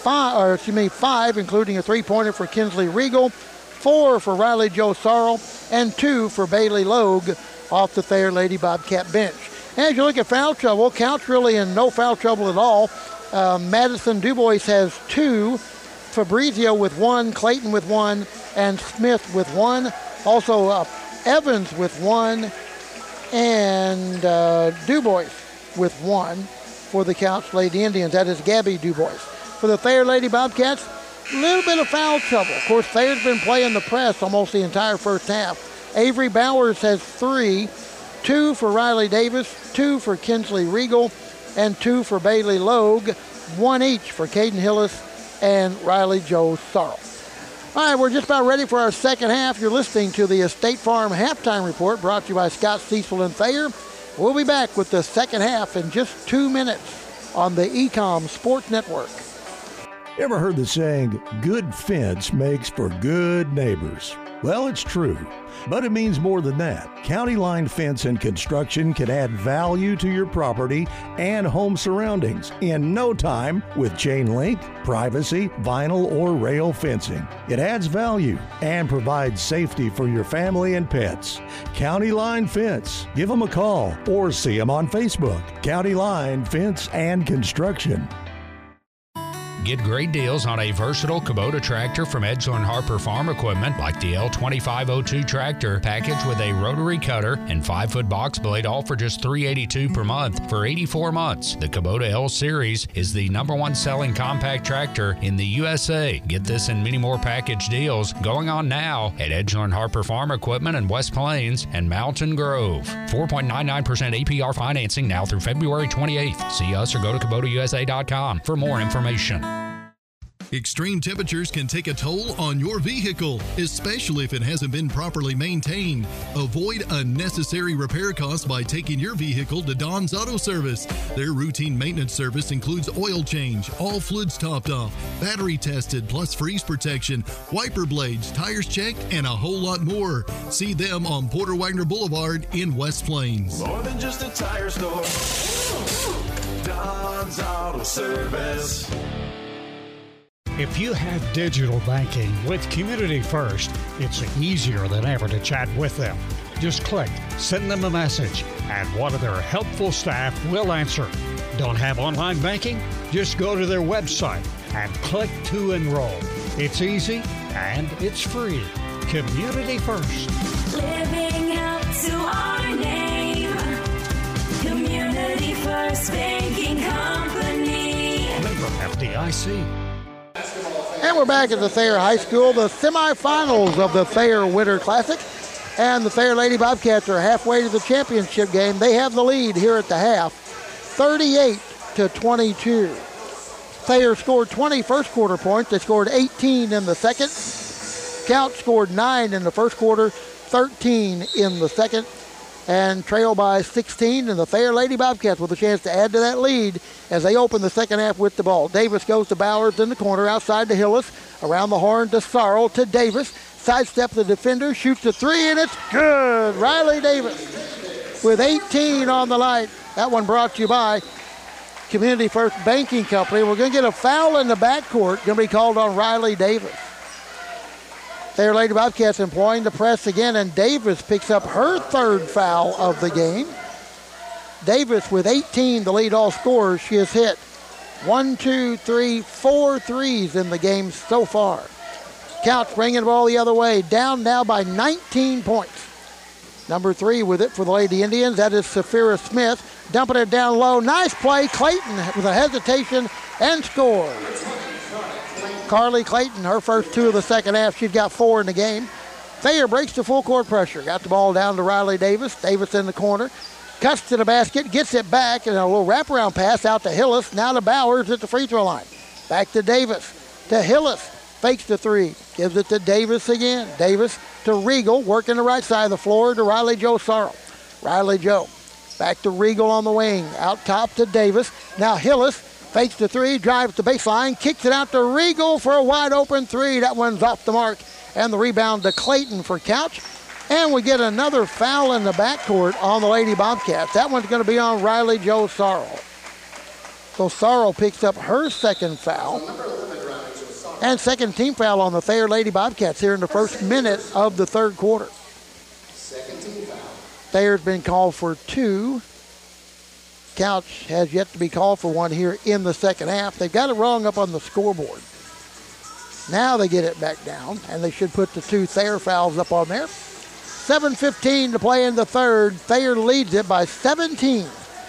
5, including a 3-pointer for Kinsley Regal. 4 for Riley Joe Sarl. And 2 for Bailey Logue off the Thayer Lady Bobcat bench. And as you look at foul trouble, Couch really in no foul trouble at all. Madison Dubois has 2. Fabrizio with 1. Clayton with 1. And Smith with 1. Also Evans with 1. And Dubois with 1 for the Couch Lady Indians. That is Gabby Dubois. For the Thayer Lady Bobcats, a little bit of foul trouble. Of course, Thayer's been playing the press almost the entire first half. Avery Bowers has 3. 2 for Riley Davis, 2 for Kinsley Regal, and 2 for Bailey Logue. 1 each for Caden Hillis and Riley Joe Sarl. All right, we're just about ready for our second half. You're listening to the State Farm Halftime Report brought to you by Scott Cecil and Thayer. We'll be back with the second half in just 2 minutes on the Ecom Sports Network. Ever heard the saying, good fence makes for good neighbors? Well, it's true, but it means more than that. County Line Fence and Construction can add value to your property and home surroundings in no time with chain link, privacy, vinyl, or rail fencing. It adds value and provides safety for your family and pets. County Line Fence. Give them a call or see them on Facebook. County Line Fence and Construction. Get great deals on a versatile Kubota tractor from Edgeland Harper Farm Equipment, like the L2502 tractor, packaged with a rotary cutter and 5-foot box blade, all for just $382 per month for 84 months. The Kubota L Series is the #1 selling compact tractor in the USA. Get this and many more package deals going on now at Edgeland Harper Farm Equipment in West Plains and Mountain Grove. 4.99% APR financing now through February 28th. See us or go to KubotaUSA.com for more information. Extreme temperatures can take a toll on your vehicle, especially if it hasn't been properly maintained. Avoid unnecessary repair costs by taking your vehicle to Don's Auto Service. Their routine maintenance service includes oil change, all fluids topped off, battery tested, plus freeze protection, wiper blades, tires checked, and a whole lot more. See them on Porter Wagner Boulevard in West Plains. More than just a tire store. Don's Auto Service. If you have digital banking with Community First, it's easier than ever to chat with them. Just click, send them a message, and one of their helpful staff will answer. Don't have online banking? Just go to their website and click to enroll. It's easy and it's free. Community First. Living up to our name. Community First Banking Company. Member FDIC. And we're back at the Thayer High School, the semifinals of the Thayer Winter Classic. And the Thayer Lady Bobcats are halfway to the championship game. They have the lead here at the half, 38-22. Thayer scored 20 first quarter points. They scored 18 in the second. Couch scored 9 in the first quarter, 13 in the second, and trailed by 16. And the Thayer Lady Bobcats with a chance to add to that lead as they open the second half with the ball. Davis goes to Bowers in the corner, outside to Hillis, around the horn to Sarl, to Davis. Sidesteps the defender, shoots the 3, and it's good. Riley Davis with 18 on the night. That one brought to you by Community First Banking Company. We're going to get a foul in the backcourt, going to be called on Riley Davis. Thayer Lady Bobcats employing the press again, and Davis picks up her third foul of the game. Davis with 18, the lead all scorers. She has hit 4 threes in the game so far. Couch bringing the ball the other way, down now by 19 points. Number 3 with it for the Lady Indians. That is Saphira Smith. Dumping it down low. Nice play. Clayton with a hesitation and score. Carly Clayton, her first 2 of the second half. She's got 4 in the game. Thayer breaks the full court pressure. Got the ball down to Riley Davis. Davis in the corner. Cuts to the basket. Gets it back. And a little wraparound pass out to Hillis. Now to Bowers at the free throw line. Back to Davis. To Hillis. Fakes the 3. Gives it to Davis again. Davis to Regal. Working the right side of the floor to Riley Joe Sorrell. Riley Joe. Back to Regal on the wing. Out top to Davis. Now Hillis fakes the 3. Drives the baseline. Kicks it out to Regal for a wide open 3. That one's off the mark. And the rebound to Clayton for Couch. And we get another foul in the backcourt on the Lady Bobcats. That one's going to be on Riley Joe Sorrell. So Sorrell picks up her second foul. And second team foul on the Thayer Lady Bobcats here in the first minute of the third quarter. Second team foul. Thayer's been called for 2. Couch has yet to be called for 1 here in the second half. They've got it wrong up on the scoreboard. Now they get it back down, and they should put the 2 Thayer fouls up on there. 7:15 to play in the third. Thayer leads it by 17.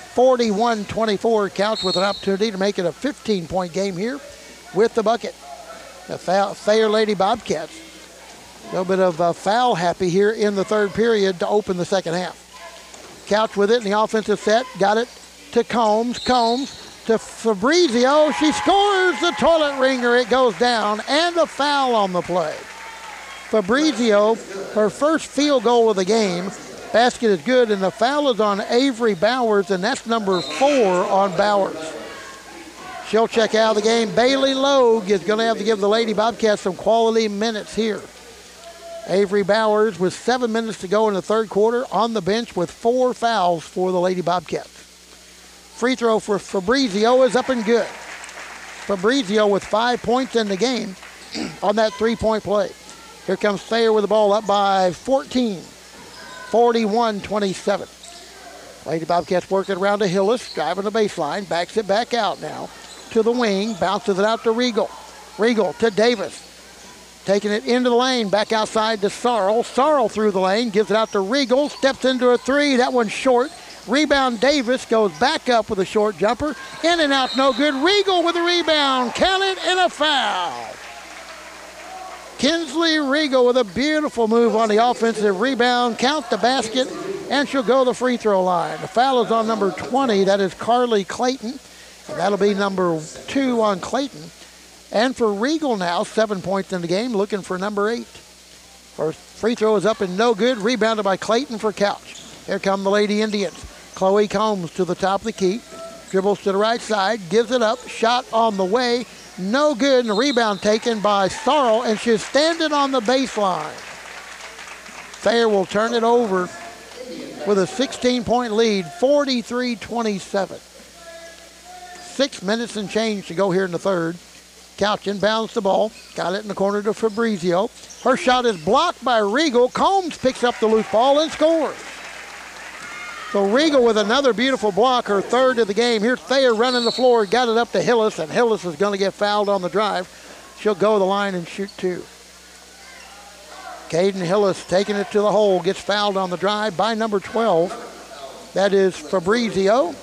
41-24. Couch with an opportunity to make it a 15-point game here with the bucket. The Thayer Lady Bobcats. A little bit of foul happy here in the third period to open the second half. Couch with it in the offensive set. Got it to Combs. Combs to Fabrizio. She scores the toilet ringer. It goes down, and a foul on the play. Fabrizio, her first field goal of the game. Basket is good, and the foul is on Avery Bowers, and that's number 4 on Bowers. She'll check out of the game. Bailey Logue is going to have to give the Lady Bobcats some quality minutes here. Avery Bowers with 7 minutes to go in the third quarter on the bench with 4 fouls for the Lady Bobcats. Free throw for Fabrizio is up and good. Fabrizio with 5 points in the game on that 3-point play. Here comes Thayer with the ball up by 14. 41-27. Lady Bobcats working around to Hillis, driving the baseline, backs it back out now to the wing, bounces it out to Regal. Regal to Davis. Taking it into the lane, back outside to Sorrell. Sorrell through the lane, gives it out to Regal, steps into a 3. That one's short. Rebound Davis goes back up with a short jumper. In and out, no good. Regal with a rebound. Count it, and a foul. Kinsley Regal with a beautiful move on the offensive rebound. Count the basket, and she'll go to the free throw line. The foul is on number 20. That is Carly Clayton. And that'll be number 2 on Clayton. And for Regal now, 7 points in the game, looking for number 8. First free throw is up and no good. Rebounded by Clayton for Couch. Here come the Lady Indians. Chloe Combs to the top of the key. Dribbles to the right side, gives it up. Shot on the way. No good, and the rebound taken by Sorrell, and she's standing on the baseline. Thayer will turn it over with a 16-point lead, 43-27. 6 minutes and change to go here in the third. Couch inbounds the ball. Got it in the corner to Fabrizio. Her shot is blocked by Regal. Combs picks up the loose ball and scores. So Regal with another beautiful block, her third of the game. Here's Thayer running the floor, got it up to Hillis, and Hillis is going to get fouled on the drive. She'll go to the line and shoot 2. Caden Hillis taking it to the hole, gets fouled on the drive by number 12. That is Fabrizio.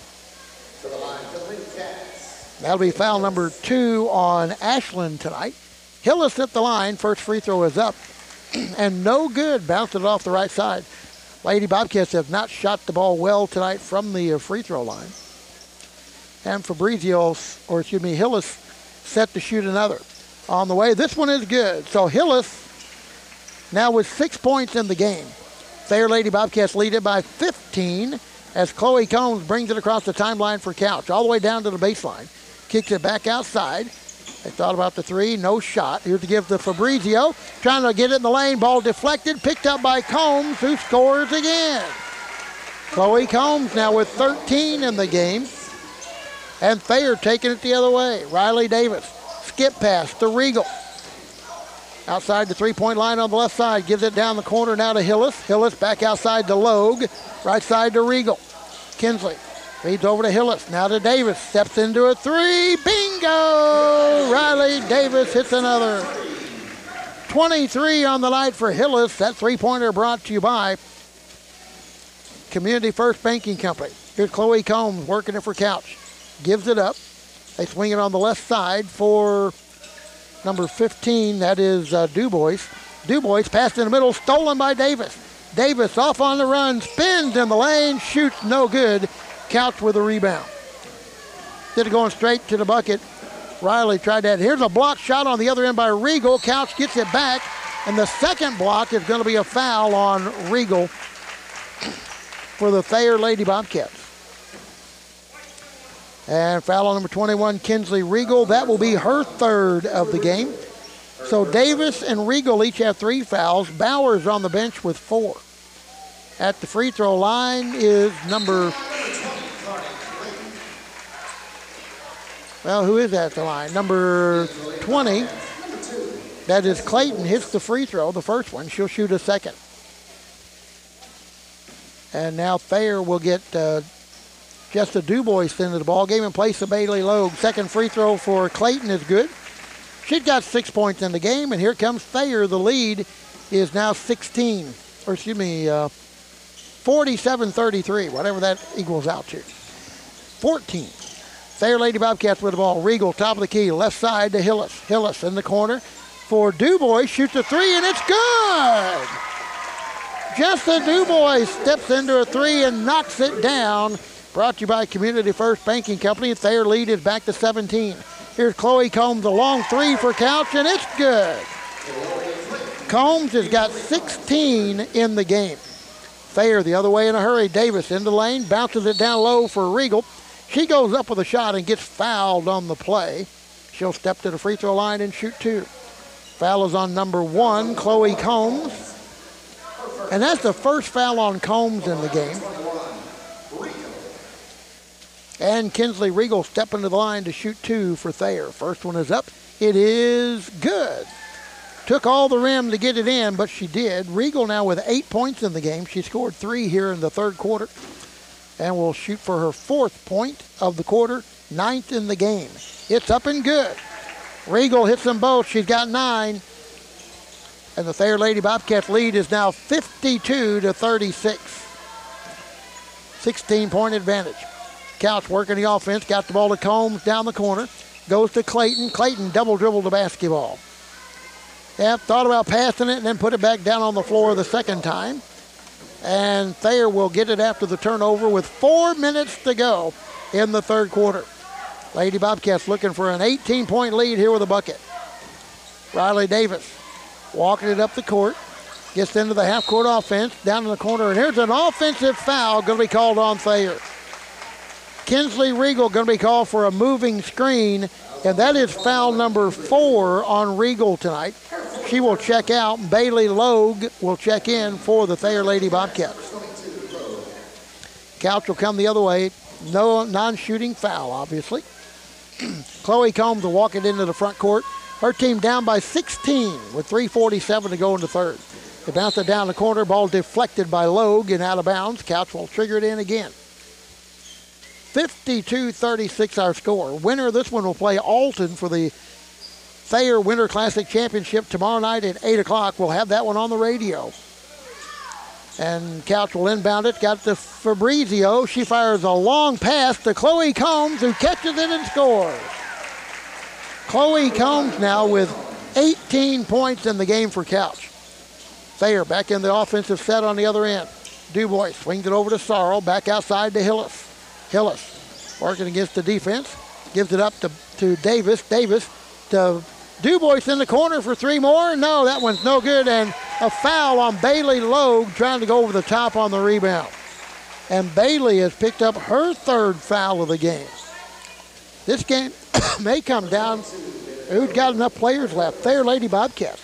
That'll be foul number 2 on Ashland tonight. Hillis at the line, first free throw is up, and no good, bounced it off the right side. Lady Bobcats have not shot the ball well tonight from the free throw line. And Hillis set to shoot another. On the way, this one is good. So Hillis now with 6 points in the game. Thayer Lady Bobcats lead it by 15 as Chloe Combs brings it across the timeline for Couch, all the way down to the baseline. Kicks it back outside. They thought about the 3, no shot. Here to give to Fabrizio. Trying to get it in the lane. Ball deflected. Picked up by Combs, who scores again. Chloe Combs now with 13 in the game. And Thayer taking it the other way. Riley Davis. Skip pass to Regal. Outside the 3-point line on the left side. Gives it down the corner now to Hillis. Hillis back outside to Logue. Right side to Regal. Kinsley. Feeds over to Hillis, now to Davis, steps into a 3, bingo! Riley Davis hits another. 23 on the night for Hillis. That 3-pointer brought to you by Community First Banking Company. Here's Chloe Combs working it for Couch. Gives it up. They swing it on the left side for number 15. That is Dubois. Dubois passed in the middle, stolen by Davis. Davis off on the run, spins in the lane, shoots no good. Couch with a rebound. Instead of going straight to the bucket, Riley tried that. Here's a block shot on the other end by Regal. Couch gets it back, and the second block is going to be a foul on Regal for the Thayer Lady Bobcats. And foul on number 21, Kinsley Regal. That will be her third of the game. So Davis and Regal each have 3 fouls. Bowers on the bench with 4. At the free throw line is number... Well, who is at the line? Number 20. That is Clayton. Hits the free throw, the first one. She'll shoot a second. And now Thayer will get Jessica Dubois into the ball game in place of Bailey Logue. Second free throw for Clayton is good. She's got 6 points in the game, and here comes Thayer. The lead is now 47-33, whatever that equals out to. 14. Thayer Lady Bobcats with the ball. Regal, top of the key, left side to Hillis. Hillis in the corner for Dubois, shoots a 3, and it's good! Jessica Dubois steps into a 3 and knocks it down. Brought to you by Community First Banking Company. Thayer lead is back to 17. Here's Chloe Combs, a long 3 for Couch, and it's good. Combs has got 16 in the game. Thayer the other way in a hurry. Davis in the lane, bounces it down low for Regal. She goes up with a shot and gets fouled on the play. She'll step to the free throw line and shoot 2. Foul is on number 1, Chloe Combs. And that's the first foul on Combs in the game. And Kinsley Regal stepping to the line to shoot 2 for Thayer. First one is up. It is good. Took all the rim to get it in, but she did. Regal now with 8 points in the game. She scored 3 here in the third quarter. And will shoot for her 4th point of the quarter, 9th in the game. It's up and good. Regal hits them both. She's got 9. And the Thayer Lady Bobcats lead is now 52-36. 16-point advantage. Couch working the offense. Got the ball to Combs down the corner. Goes to Clayton. Clayton double dribbled the basketball. Yeah, thought about passing it and then put it back down on the floor the second time. And Thayer will get it after the turnover with 4 minutes to go in the third quarter. Lady Bobcats looking for an 18-point lead here with a bucket. Riley Davis walking it up the court. Gets into the half-court offense down in the corner. And here's an offensive foul going to be called on Thayer. Kinsley Regal going to be called for a moving screen. And that is foul number 4 on Regal tonight. She will check out. Bailey Logue will check in for the Thayer Lady Bobcats. Couch will come the other way. No non-shooting foul, obviously. Chloe Combs will walk it into the front court. Her team down by 16 with 3:47 to go in the third. They bounce it down the corner. Ball deflected by Logue and out of bounds. Couch will trigger it in again. 52-36 our score. Winner of this one will play Alton for the Thayer Winter Classic Championship tomorrow night at 8 o'clock. We'll have that one on the radio. And Couch will inbound it. Got to Fabrizio. She fires a long pass to Chloe Combs, who catches it and scores. Chloe Combs now with 18 points in the game for Couch. Thayer back in the offensive set on the other end. Dubois swings it over to Sorrell. Back outside to Hillis. Hillis working against the defense. Gives it up to Davis. Davis to Dubois in the corner for 3 more. No, that one's no good. And a foul on Bailey Logue trying to go over the top on the rebound. And Bailey has picked up her 3rd foul of the game. This game may come down who's got enough players left. Thayer Lady Bobcats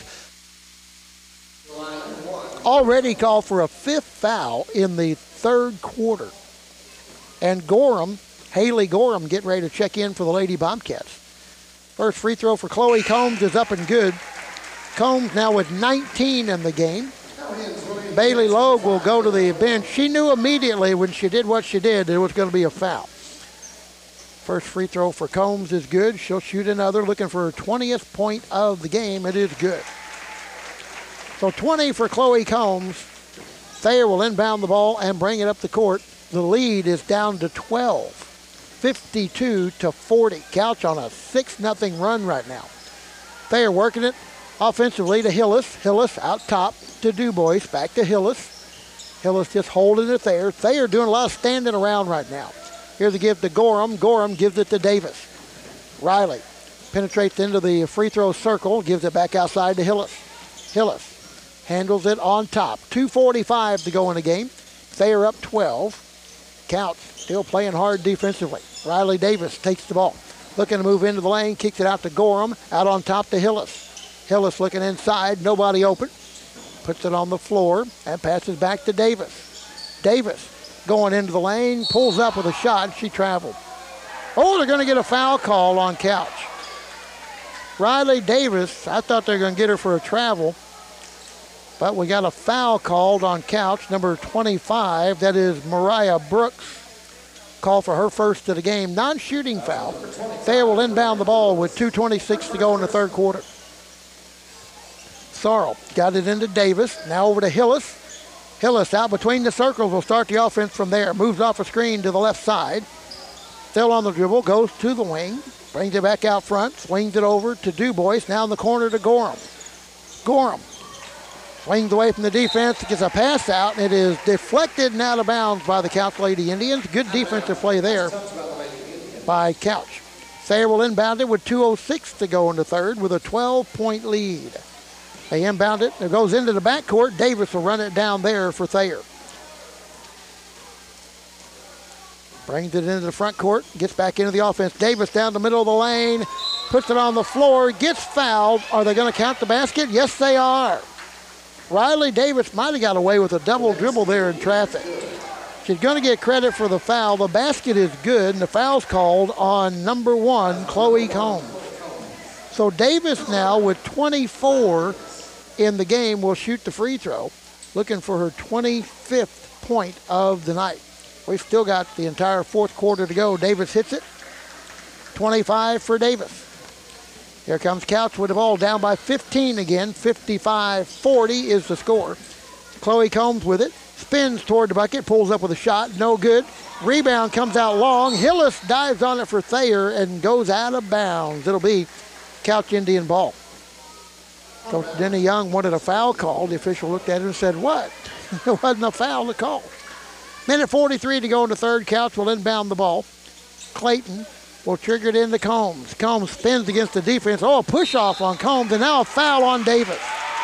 already called for a 5th foul in the third quarter. And Gorham, Haley Gorham, getting ready to check in for the Lady Bobcats. First free throw for Chloe Combs is up and good. Combs now with 19 in the game. Bailey Logue will go to the bench. She knew immediately when she did what she did there was going to be a foul. First free throw for Combs is good. She'll shoot another, looking for her 20th point of the game. It is good. So 20 for Chloe Combs, Thayer will inbound the ball and bring it up the court. The lead is down to 12, 52-40. Couch on a 6-0 run right now. Thayer working it offensively to Hillis. Hillis out top to DuBois. Back to Hillis. Hillis just holding it there. Thayer doing a lot of standing around right now. Here's the give to Gorham. Gorham gives it to Davis. Riley penetrates into the free throw circle. Gives it back outside to Hillis. Hillis handles it on top. 2:45 to go in the game. Thayer up 12. Couch still playing hard defensively. Riley Davis takes the ball. Looking to move into the lane. Kicks it out to Gorham. Out on top to Hillis. Hillis looking inside. Nobody open. Puts it on the floor and passes back to Davis. Davis going into the lane. Pulls up with a shot. She traveled. Oh, they're going to get a foul call on Couch. Riley Davis, I thought they were going to get her for a travel. But we got a foul called on Couch, number 25. That is Mariah Brooks. Call for her first of the game. Non-shooting foul. Thayer will inbound the ball with 2:26 to go in the third quarter. Sorrell got it into Davis. Now over to Hillis. Hillis out between the circles will start the offense from there. Moves off a screen to the left side. Still on the dribble. Goes to the wing. Brings it back out front. Swings it over to DuBois. Now in the corner to Gorham. Gorham swings away from the defense. Gets a pass out. It is deflected and out of bounds by the Couch Lady Indians. Good defensive play there by Couch. Thayer will inbound it with 2:06 to go in the third with a 12-point lead. They inbound it. It goes into the backcourt. Davis will run it down there for Thayer. Brings it into the front court. Gets back into the offense. Davis down the middle of the lane. Puts it on the floor. Gets fouled. Are they going to count the basket? Yes, they are. Riley Davis might have got away with a double dribble there in traffic. She's going to get credit for the foul. The basket is good, and the foul's called on number 1, Chloe Combs. So Davis now with 24 in the game will shoot the free throw, looking for her 25th point of the night. We've still got the entire fourth quarter to go. Davis hits it. 25 for Davis. Here comes Couch with the ball down by 15 again. 55-40 is the score. Chloe Combs with it. Spins toward the bucket. Pulls up with a shot. No good. Rebound comes out long. Hillis dives on it for Thayer and goes out of bounds. It'll be Couch Indian ball. Coach Denny Young wanted a foul call. The official looked at it and said, what? It wasn't a foul to call. Minute 43 to go in the third. Couch will inbound the ball. Clayton will trigger it into Combs. Combs spins against the defense. Oh, a push-off on Combs, and now a foul on Davis.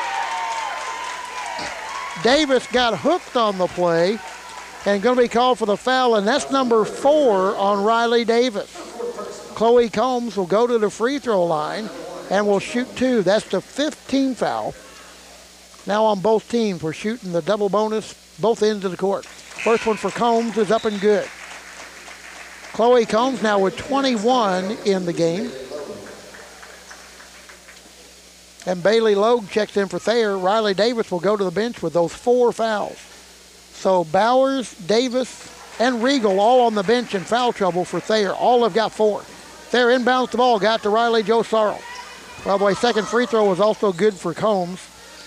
Davis got hooked on the play and going to be called for the foul, and that's number 4 on Riley Davis. Chloe Combs will go to the free throw line and will shoot 2. That's the 5th team foul. Now on both teams, we're shooting the double bonus, both ends of the court. First one for Combs is up and good. Chloe Combs now with 21 in the game. And Bailey Logue checks in for Thayer. Riley Davis will go to the bench with those 4 fouls. So Bowers, Davis, and Regal all on the bench in foul trouble for Thayer. All have got 4. Thayer inbounds the ball, got to Riley Jo Sorrell. By the way, second free throw was also good for Combs.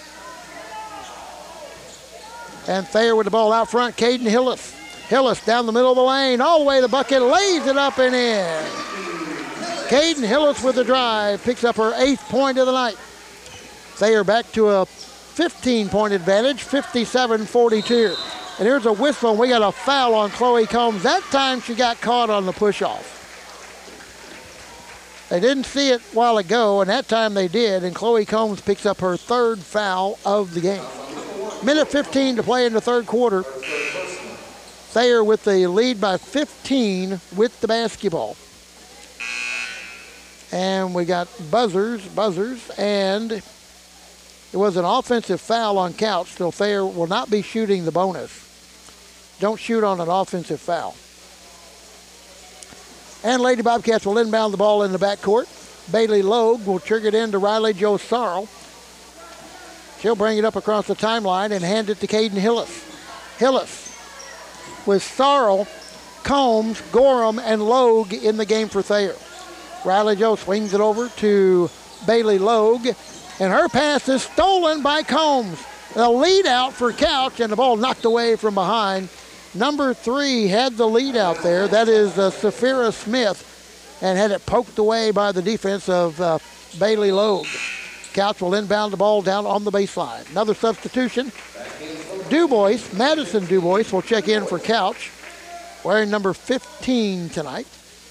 And Thayer with the ball out front, Caden Hillis. Hillis down the middle of the lane, all the way to the bucket, lays it up and in. Caden Hillis with the drive, picks up her 8th point of the night. Thayer back to a 15-point advantage, 57-42. And here's a whistle, and we got a foul on Chloe Combs. That time she got caught on the push-off. They didn't see it a while ago, and that time they did, and Chloe Combs picks up her 3rd foul of the game. Minute 15 to play in the third quarter. Thayer with the lead by 15 with the basketball. And we got buzzers, and it was an offensive foul on Couch, so Thayer will not be shooting the bonus. Don't shoot on an offensive foul. And Lady Bobcats will inbound the ball in the backcourt. Bailey Logue will trigger it into Riley Jo Sorrell. She'll bring it up across the timeline and hand it to Caden Hillis. Hillis with Sorrell, Combs, Gorham, and Logue in the game for Thayer. Riley Jo swings it over to Bailey Logue, and her pass is stolen by Combs. The lead out for Couch, and the ball knocked away from behind. Number 3 had the lead out there. That is Saphira Smith, and had it poked away by the defense of Bailey Logue. Couch will inbound the ball down on the baseline. Another substitution. Dubois, Madison Dubois, will check in for Couch, wearing number 15 tonight.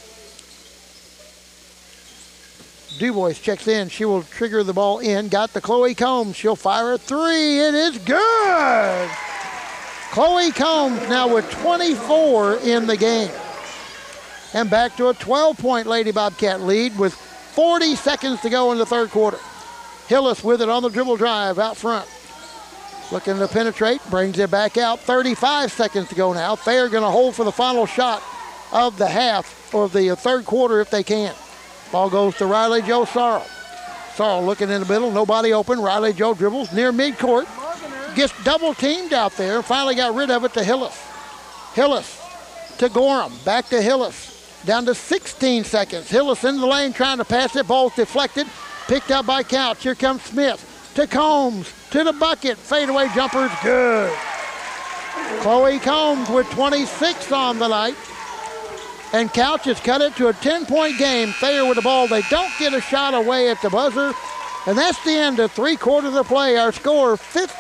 Dubois checks in. She will trigger the ball in. Got the Chloe Combs. She'll fire a 3. It is good. Chloe Combs now with 24 in the game. And back to a 12-point Lady Bobcat lead with 40 seconds to go in the third quarter. Hillis with it on the dribble drive out front. Looking to penetrate, brings it back out. 35 seconds to go now. Thayer going to hold for the final shot of the half, or the third quarter if they can. Ball goes to Riley Joe Sorrell. Sorrell looking in the middle, nobody open. Riley Joe dribbles near midcourt. Gets double teamed out there. Finally got rid of it to Hillis. Hillis to Gorham. Back to Hillis. Down to 16 seconds. Hillis in the lane trying to pass it. Ball's deflected. Picked up by Couch. Here comes Smith to Combs. To the bucket. Fadeaway jumper's good. Chloe Combs with 26 on the night. And Couch has cut it to a 10-point game. Thayer with the ball. They don't get a shot away at the buzzer. And that's the end of 3 quarters of play. Our score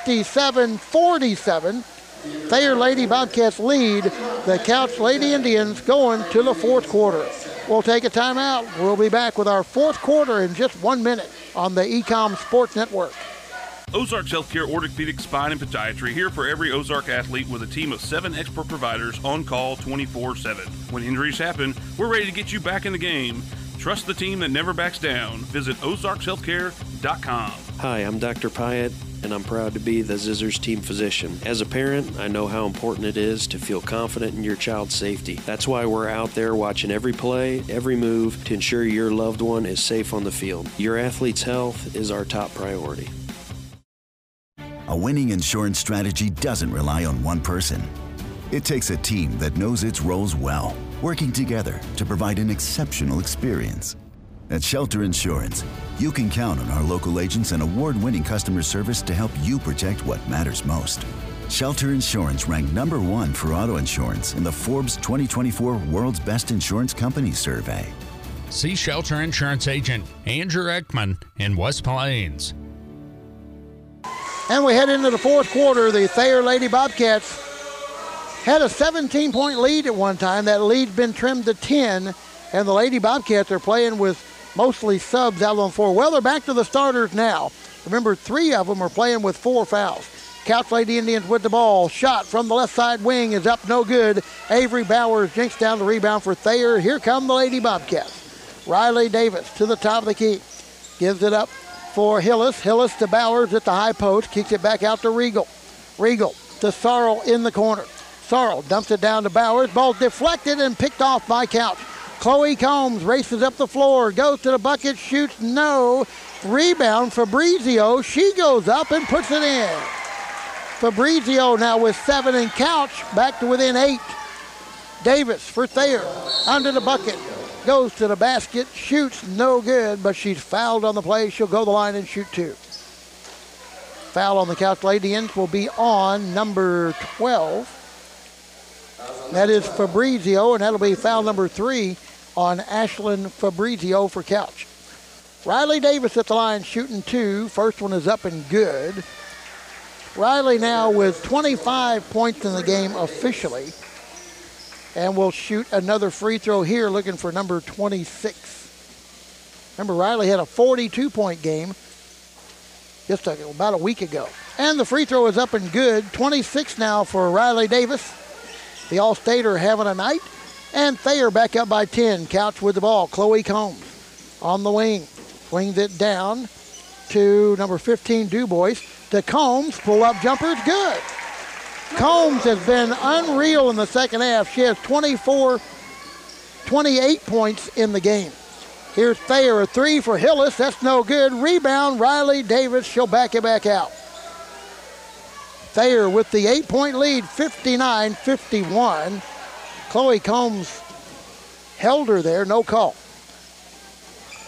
57-47. Thayer Lady Bobcats lead the Couch Lady Indians going to the fourth quarter. We'll take a timeout. We'll be back with our fourth quarter in just 1 minute on the Ecom Sports Network. Ozarks Healthcare Orthopedic Spine and Podiatry, here for every Ozark athlete with a team of 7 expert providers on call 24/7. When injuries happen, we're ready to get you back in the game. Trust the team that never backs down. Visit ozarkshealthcare.com. Hi, I'm Dr. Pyatt, and I'm proud to be the Zizzers team physician. As a parent, I know how important it is to feel confident in your child's safety. That's why we're out there watching every play, every move to ensure your loved one is safe on the field. Your athlete's health is our top priority. A winning insurance strategy doesn't rely on one person. It takes a team that knows its roles well, working together to provide an exceptional experience. At Shelter Insurance, you can count on our local agents and award-winning customer service to help you protect what matters most. Shelter Insurance ranked #1 for auto insurance in the Forbes 2024 World's Best Insurance Companies survey. See Shelter Insurance agent Andrew Ekman in West Plains. And we head into the fourth quarter. The Thayer Lady Bobcats had a 17-point lead at one time. That lead's been trimmed to 10, and the Lady Bobcats are playing with mostly subs out on the floor. Well, they're back to the starters now. Remember, 3 of them are playing with 4 fouls. Couch Lady Indians with the ball. Shot from the left side wing is up, no good. Avery Bowers jinks down the rebound for Thayer. Here come the Lady Bobcats. Riley Davis to the top of the key. Gives it up for Hillis. Hillis to Bowers at the high post. Kicks it back out to Regal. Regal to Sorrell in the corner. Sorrell dumps it down to Bowers. Ball deflected and picked off by Couch. Chloe Combs races up the floor. Goes to the bucket. Shoots no. Rebound Fabrizio. She goes up and puts it in. Fabrizio now with 7, and Couch back to within 8. Davis for Thayer. Under the bucket. Goes to the basket. Shoots no good, but she's fouled on the play. She'll go to the line and shoot 2. Foul on the Couch Ladians will be on number 12. That is Fabrizio, and that'll be foul number 3 on Ashlyn Fabrizio for Couch. Riley Davis at the line shooting 2. First one is up and good. Riley now with 25 points in the game officially. And will shoot another free throw here, looking for number 26. Remember, Riley had a 42-point game just about a week ago. And the free throw is up and good. 26 now for Riley Davis. The All-Stater having a night. And Thayer back up by 10. Couch with the ball. Chloe Combs on the wing. Swings it down to number 15, Dubois. To Combs. Pull-up jumper's good. Combs has been unreal in the second half. She has 28 points in the game. Here's Thayer, a 3 for Hillis. That's no good. Rebound, Riley Davis. She'll back it back out. Thayer with the 8-point lead, 59-51. Chloe Combs held her there, no call.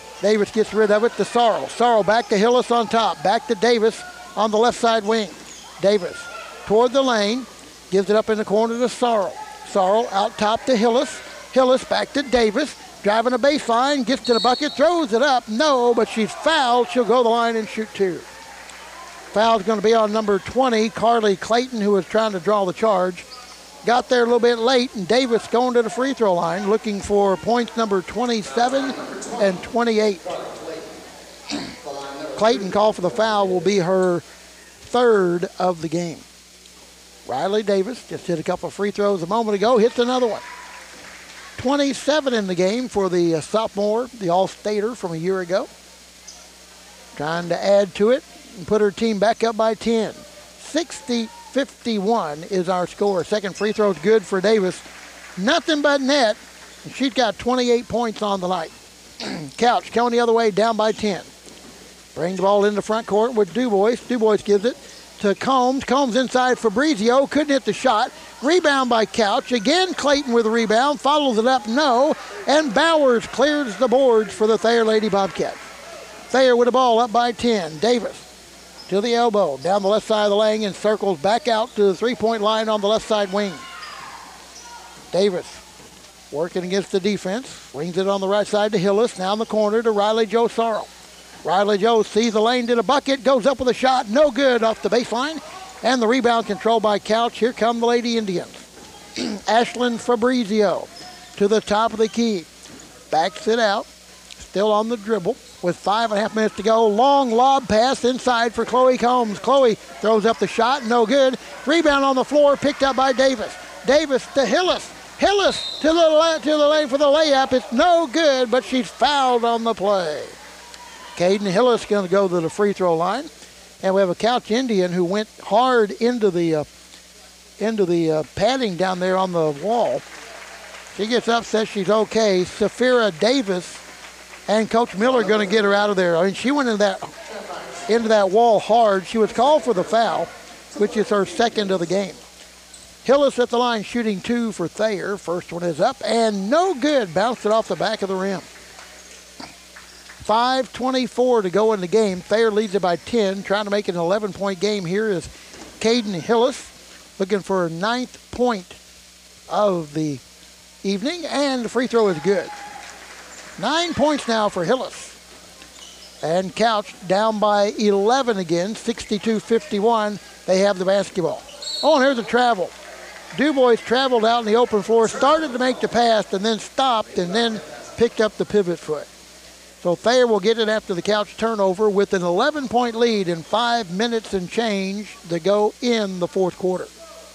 Davis gets rid of it to Sorrell. Sorrell back to Hillis on top. Back to Davis on the left side wing. Davis toward the lane, gives it up in the corner to Sorrell. Sorrell out top to Hillis. Hillis back to Davis, driving a baseline, gets to the bucket, throws it up. No, but she's fouled. She'll go to the line and shoot 2. Foul's going to be on number 20, Carly Clayton, who was trying to draw the charge. Got there a little bit late, and Davis going to the free throw line, looking for points number 27 and 28. Clayton called for the foul, will be her 3rd of the game. Riley Davis just hit a couple of free throws a moment ago, hits another one. 27 in the game for the sophomore, the All-Stater from a year ago. Trying to add to it and put her team back up by 10. 60-51 is our score. Second free throw is good for Davis. Nothing but net. She's got 28 points on the night. Couch coming the other way, down by 10. Bring the ball in the front court with DuBois. DuBois gives it to Combs. Combs inside Fabrizio. Couldn't hit the shot. Rebound by Couch. Again, Clayton with a rebound. Follows it up. No. And Bowers clears the boards for the Thayer Lady Bobcats. Thayer with the ball up by 10. Davis to the elbow. Down the left side of the lane and circles back out to the three-point line on the left side wing. Davis working against the defense. Swings it on the right side to Hillis. Now in the corner to Riley Joe Sorrell. Riley Joe sees the lane to the bucket, goes up with a shot, no good off the baseline, and the rebound controlled by Couch. Here come the Lady Indians. Ashlyn Fabrizio to the top of the key. Backs it out, still on the dribble with 5.5 minutes to go. Long lob pass inside for Chloe Combs. Chloe throws up the shot, no good. Rebound on the floor, picked up by Davis. Davis to Hillis. Hillis to the lane for the layup. It's no good, but she's fouled on the play. Caden Hillis going to go to the free throw line. And we have a Couch Indian who went hard into the padding down there on the wall. She gets up, says she's okay. Safira Davis and Coach Miller going to get her out of there. I mean, she went into that wall hard. She was called for the foul, which is her 2nd of the game. Hillis at the line shooting 2 for Thayer. First one is up and no good. Bounced it off the back of the rim. 5:24 to go in the game. Thayer leads it by 10. Trying to make it an 11-point game here is Caden Hillis, looking for her 9th point of the evening, and the free throw is good. 9 points now for Hillis. And Couch down by 11 again, 62-51. They have the basketball. Oh, and here's a travel. DuBois traveled out in the open floor, started to make the pass, and then stopped, and then picked up the pivot foot. So Thayer will get it after the Couch turnover with an 11-point lead in 5 minutes and change to go in the fourth quarter.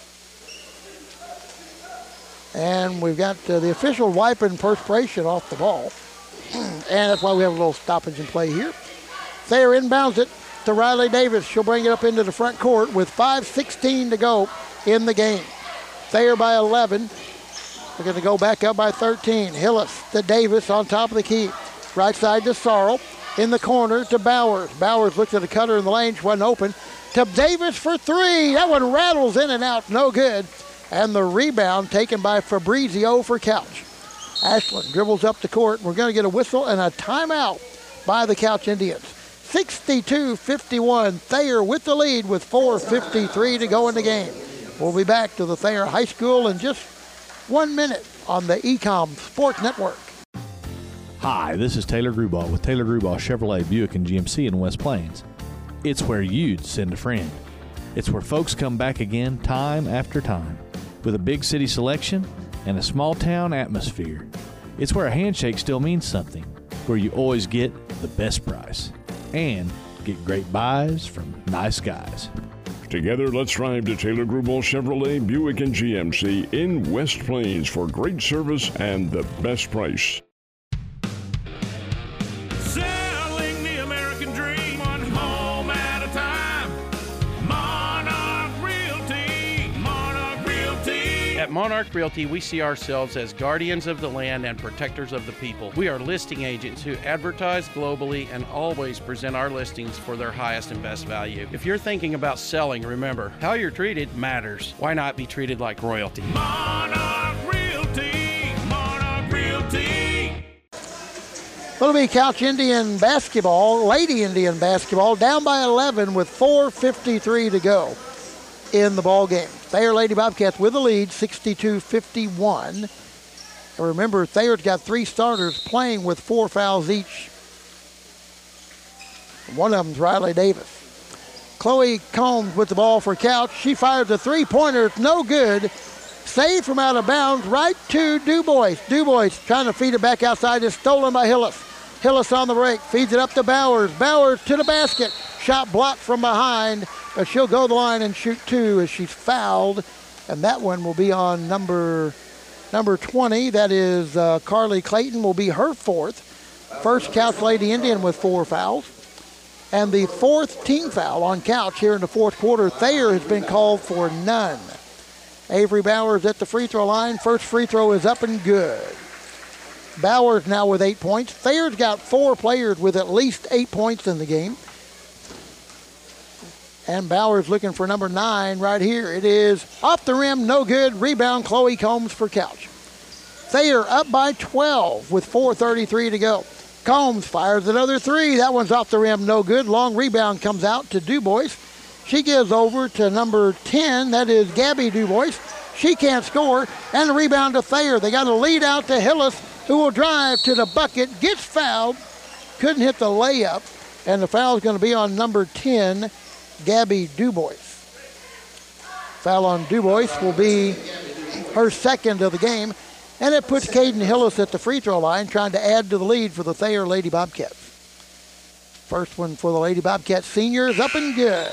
And we've got the official wiping perspiration off the ball. And that's why we have a little stoppage in play here. Thayer inbounds it to Riley Davis. She'll bring it up into the front court with 5:16 to go in the game. Thayer by 11. We're going to go back up by 13. Hillis to Davis on top of the key. Right side to Sorrell. In the corner to Bowers. Bowers looks at a cutter in the lane. She wasn't open. To Davis for 3. That one rattles in and out. No good. And the rebound taken by Fabrizio for Couch. Ashlyn dribbles up the court. We're going to get a whistle and a timeout by the Couch Indians. 62-51. Thayer with the lead with 4:53 to go in the game. We'll be back to the Thayer High School in just 1 minute on the Ecom Sports Network. Hi, this is Taylor Grubaugh with Taylor Grubaugh Chevrolet Buick and GMC in West Plains. It's where you'd send a friend. It's where folks come back again time after time with a big city selection and a small town atmosphere. It's where a handshake still means something, where you always get the best price and get great buys from nice guys. Together, let's drive to Taylor Grubaugh Chevrolet Buick and GMC in West Plains for great service and the best price. Selling the American dream, one home at a time. Monarch Realty, Monarch Realty. At Monarch Realty, we see ourselves as guardians of the land and protectors of the people. We are listing agents who advertise globally and always present our listings for their highest and best value. If you're thinking about selling, remember, how you're treated matters. Why not be treated like royalty? Monarch Realty, Monarch Realty. It'll be Couch Indian basketball, Lady Indian basketball, down by 11 with 4:53 to go. in the ball game. Thayer Lady Bobcats with the lead, 62-51. And remember, Thayer's got 3 starters playing with 4 fouls each. One of them's Riley Davis. Chloe Combs with the ball for Couch. She fires a 3-pointer. It's no good. Saved from out of bounds right to Dubois. Dubois trying to feed it back outside. Is stolen by Hillis. Hillis on the break. Feeds it up to Bowers. Bowers to the basket. Shot blocked from behind. But she'll go to the line and shoot 2 as she's fouled. And that one will be on number 20. That is Carly Clayton will be her 4th. First Couch Lady Indian with 4 fouls. And the 4th team foul on Couch here in the 4th quarter. Thayer has been called for none. Avery Bowers at the free throw line. First free throw is up and good. Bowers now with 8 points. Thayer's got 4 players with at least 8 points in the game. And Bowers looking for number 9 right here. It is off the rim, no good. Rebound, Chloe Combs for Couch. Thayer up by 12 with 4:33 to go. Combs fires another 3. That one's off the rim, no good. Long rebound comes out to Dubois. She gives over to number 10. That is Gabby Dubois. She can't score. And the rebound to Thayer. They got a lead out to Hillis, who will drive to the bucket. Gets fouled. Couldn't hit the layup. And the foul is going to be on number 10, Gabby Dubois. Foul on Dubois will be her 2nd of the game. And it puts Caden Hillis at the free throw line, trying to add to the lead for the Thayer Lady Bobcats. First one for the Lady Bobcats seniors, up and good.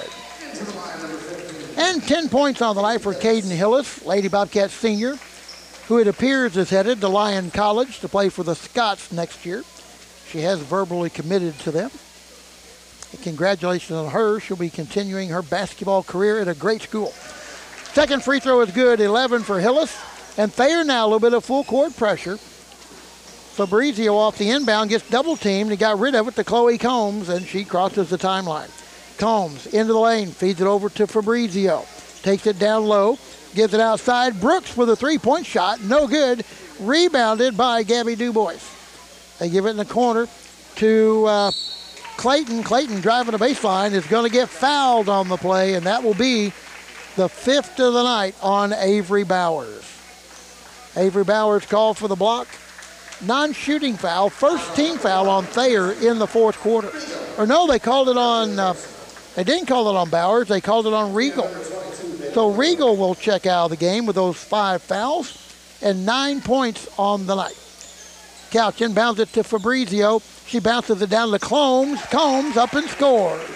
And 10 points on the night for Caden Hillis, Lady Bobcats senior, who it appears is headed to Lyon College to play for the Scots next year. She has verbally committed to them. And congratulations on her. She'll be continuing her basketball career at a great school. Second free throw is good, 11 for Hillis. And Thayer now a little bit of full court pressure. Fabrizio off the inbound gets double teamed. He got rid of it to Chloe Combs, and she crosses the timeline. Combs into the lane, feeds it over to Fabrizio. Takes it down low, gives it outside. Brooks with a 3-point shot, no good. Rebounded by Gabby Dubois. They give it in the corner to Clayton. Clayton driving the baseline is going to get fouled on the play, and that will be the 5th of the night on Avery Bowers. Avery Bowers called for the block. Non-shooting foul, first team foul on Thayer in the 4th quarter. Or no, they called it on, they didn't call it on Bowers, they called it on Regal. So Regal will check out of the game with those 5 fouls and 9 points on the night. Couch inbounds it to Fabrizio. She bounces it down to Combs. Combs up and scores.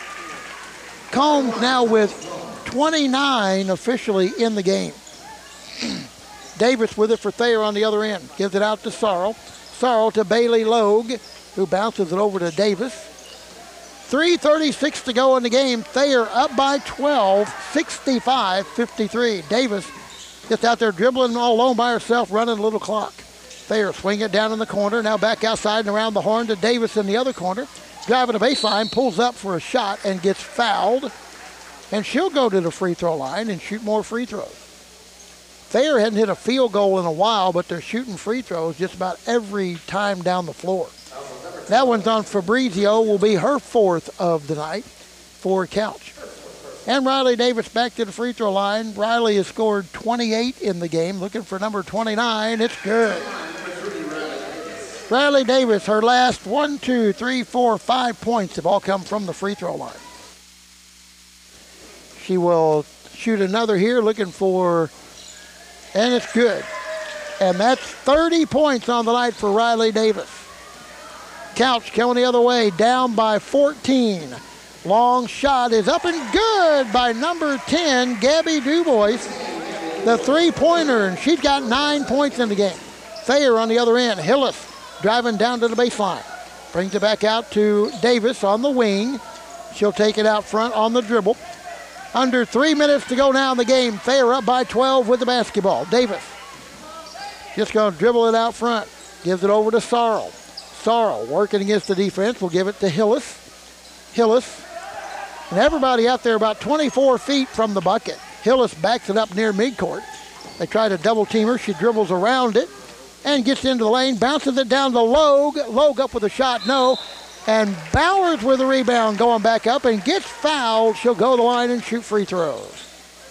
Combs now with 29 officially in the game. Davis with it for Thayer on the other end. Gives it out to Sorrell. Sorrell to Bailey Logue, who bounces it over to Davis. 3:36 to go in the game. Thayer up by 12, 65-53. Davis just out there dribbling all alone by herself, running a little clock. Thayer swing it down in the corner. Now back outside and around the horn to Davis in the other corner. Driving the baseline, pulls up for a shot and gets fouled. And she'll go to the free throw line and shoot more free throws. Thayer hadn't hit a field goal in a while, but they're shooting free throws just about every time down the floor. That one's on Fabrizio, will be her 4th of the night for Couch. And Riley Davis back to the free throw line. Riley has scored 28 in the game, looking for number 29. It's good. Riley Davis, her last 5 points have all come from the free throw line. She will shoot another here, looking for, and it's good. And that's 30 points on the night for Riley Davis. Couch coming the other way, down by 14. Long shot is up and good by number 10, Gabby Dubois. The 3-pointer, and she's got 9 points in the game. Thayer on the other end. Hillis driving down to the baseline. Brings it back out to Davis on the wing. She'll take it out front on the dribble. Under 3 minutes to go now in the game. Thayer up by 12 with the basketball. Davis just going to dribble it out front. Gives it over to Sorrell. Sorrell working against the defense. Will give it to Hillis. Hillis. And everybody out there about 24 feet from the bucket. Hillis backs it up near midcourt. They try to double team her. She dribbles around it and gets into the lane. Bounces it down to Logue. Logue up with a shot. No. And Bowers with a rebound going back up and gets fouled. She'll go to the line and shoot free throws.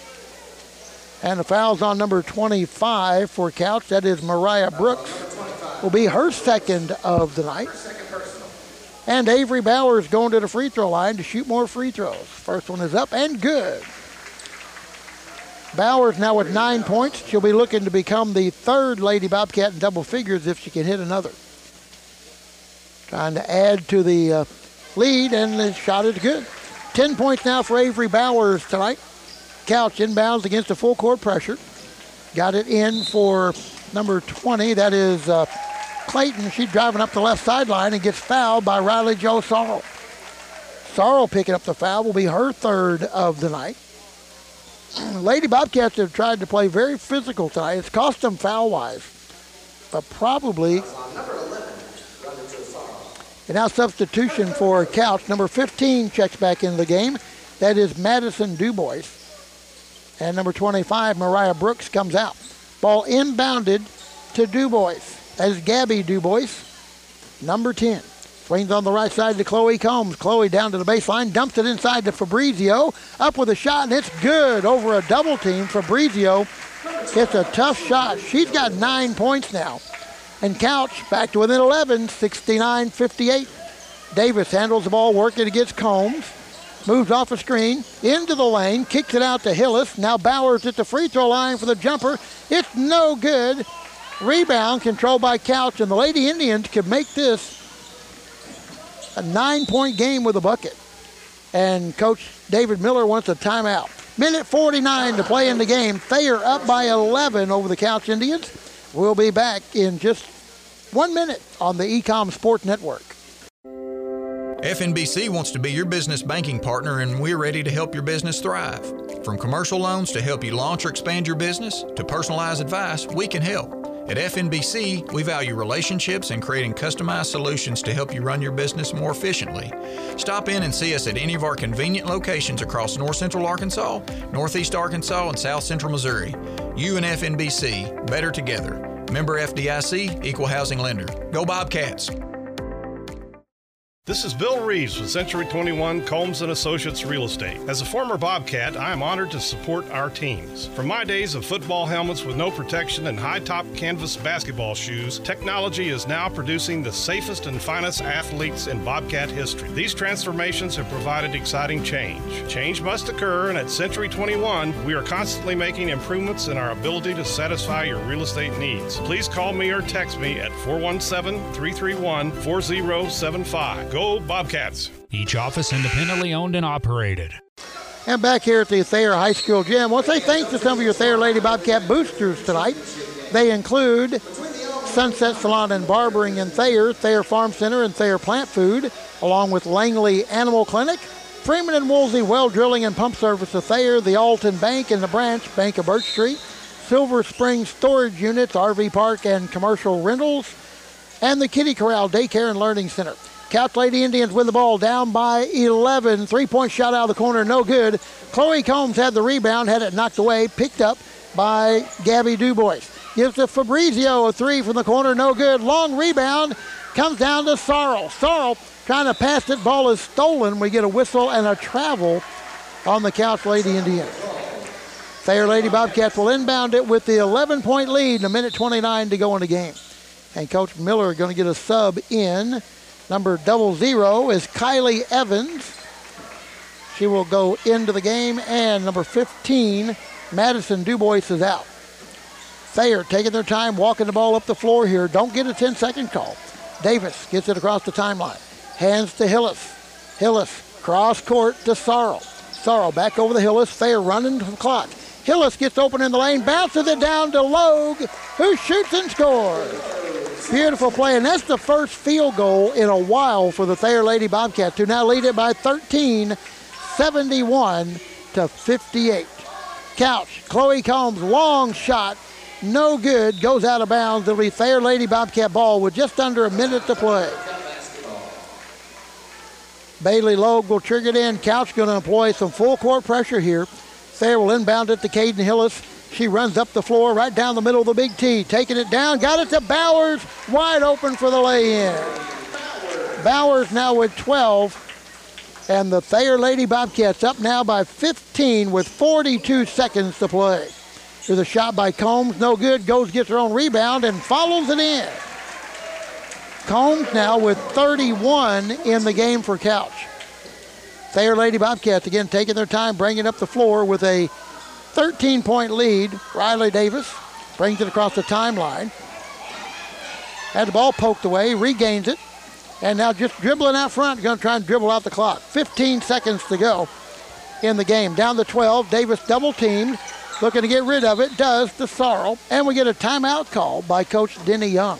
And the foul's on number 25 for Couch. That is Mariah Brooks. Will be her second of the night. And Avery Bowers going to the free throw line to shoot more free throws. First one is up and good. Bowers now with 9 points. She'll be looking to become the third Lady Bobcat in double figures if she can hit another. Trying to add to the lead, and the shot is good. 10 points now for Avery Bowers tonight. Couch inbounds against a full court pressure. Got it in for number 20. That is Clayton. She's driving up the left sideline and gets fouled by Riley Jo Sorrell. Sorrell picking up the foul will be her third of the night. Lady Bobcats have tried to play very physical tonight. It's cost them foul-wise, but probably. And now substitution for Couch. Number 15 checks back into the game. That is Madison Dubois. And number 25, Mariah Brooks, comes out. Ball inbounded to Dubois. That is Gabby Dubois, number 10. Swings on the right side to Chloe Combs. Chloe down to the baseline, dumps it inside to Fabrizio. Up with a shot, and it's good over a double team. Fabrizio gets a tough shot. She's got 9 points now. And Couch back to within 11, 69-58. Davis handles the ball, working against Combs. Moves off a screen, into the lane, kicks it out to Hillis. Now Bowers at the free throw line for the jumper. It's no good. Rebound controlled by Couch, and the Lady Indians could make this a 9-point game with a bucket. And Coach David Miller wants a timeout. Minute 49 to play in the game. Thayer up by 11 over the Couch Indians. We'll be back in just 1 minute on the Ecom Sports Network. FNBC wants to be your business banking partner, and we're ready to help your business thrive. From commercial loans to help you launch or expand your business to personalized advice, we can help. At FNBC, we value relationships and creating customized solutions to help you run your business more efficiently. Stop in and see us at any of our convenient locations across North Central Arkansas, Northeast Arkansas, and South Central Missouri. You and FNBC, better together. Member FDIC, Equal Housing Lender. Go Bobcats! This is Bill Reeves with Century 21 Combs & Associates Real Estate. As a former Bobcat, I am honored to support our teams. From my days of football helmets with no protection and high-top canvas basketball shoes, technology is now producing the safest and finest athletes in Bobcat history. These transformations have provided exciting change. Change must occur, and at Century 21, we are constantly making improvements in our ability to satisfy your real estate needs. Please call me or text me at 417-331-4075. Go Bobcats! Each office independently owned and operated. And back here at the Thayer High School gym, I want to say thanks to some of your Thayer Lady Bobcat boosters tonight. They include Sunset Salon and Barbering in Thayer, Thayer Farm Center and Thayer Plant Food, along with Langley Animal Clinic, Freeman and Woolsey Well Drilling and Pump Service of Thayer, the Alton Bank and the Branch Bank of Birch Street, Silver Springs Storage Units, RV Park and Commercial Rentals, and the Kitty Corral Daycare and Learning Center. Couch Lady Indians win the ball down by 11. Three-point shot out of the corner, no good. Chloe Combs had the rebound, had it knocked away, picked up by Gabby Dubois. Gives to Fabrizio a three from the corner, no good. Long rebound, comes down to Sorrell. Sorrell trying to pass it, ball is stolen. We get a whistle and a travel on the Couch Lady Indians. Thayer Lady Bobcats will inbound it with the 11-point lead, a minute 29 to go in the game. And Coach Miller going to get a sub in. Number 00 is Kylie Evans. She will go into the game. And number 15, Madison Dubois, is out. Thayer taking their time, walking the ball up the floor here. Don't get a 10-second call. Davis gets it across the timeline. Hands to Hillis. Hillis cross court to Sorrell. Sorrell back over the Hillis. Thayer running the clock. Hillis gets open in the lane, bounces it down to Logue, who shoots and scores. Beautiful play, and that's the first field goal in a while for the Thayer Lady Bobcats, who now lead it by 13, 71-58. Couch, Chloe Combs, long shot, no good, goes out of bounds. It'll be Thayer Lady Bobcat ball with just under a minute to play. Bailey Logue will trigger it in. Couch going to employ some full court pressure here. Thayer will inbound it to Caden Hillis. She runs up the floor right down the middle of the big T. Taking it down, got it to Bowers, wide open for the lay-in. Bowers now with 12, and the Thayer Lady Bobcats up now by 15 with 42 seconds to play. There's a shot by Combs. No good. Goes, gets her own rebound, and follows it in. Combs now with 31 in the game for Couch. Thayer Lady Bobcats again taking their time, bringing up the floor with a 13-point lead. Riley Davis brings it across the timeline. Had the ball poked away, regains it, and now just dribbling out front, going to try and dribble out the clock. 15 seconds to go in the game. Down to 12, Davis double-teamed, looking to get rid of it, does to Sorrell, and we get a timeout call by Coach Denny Young.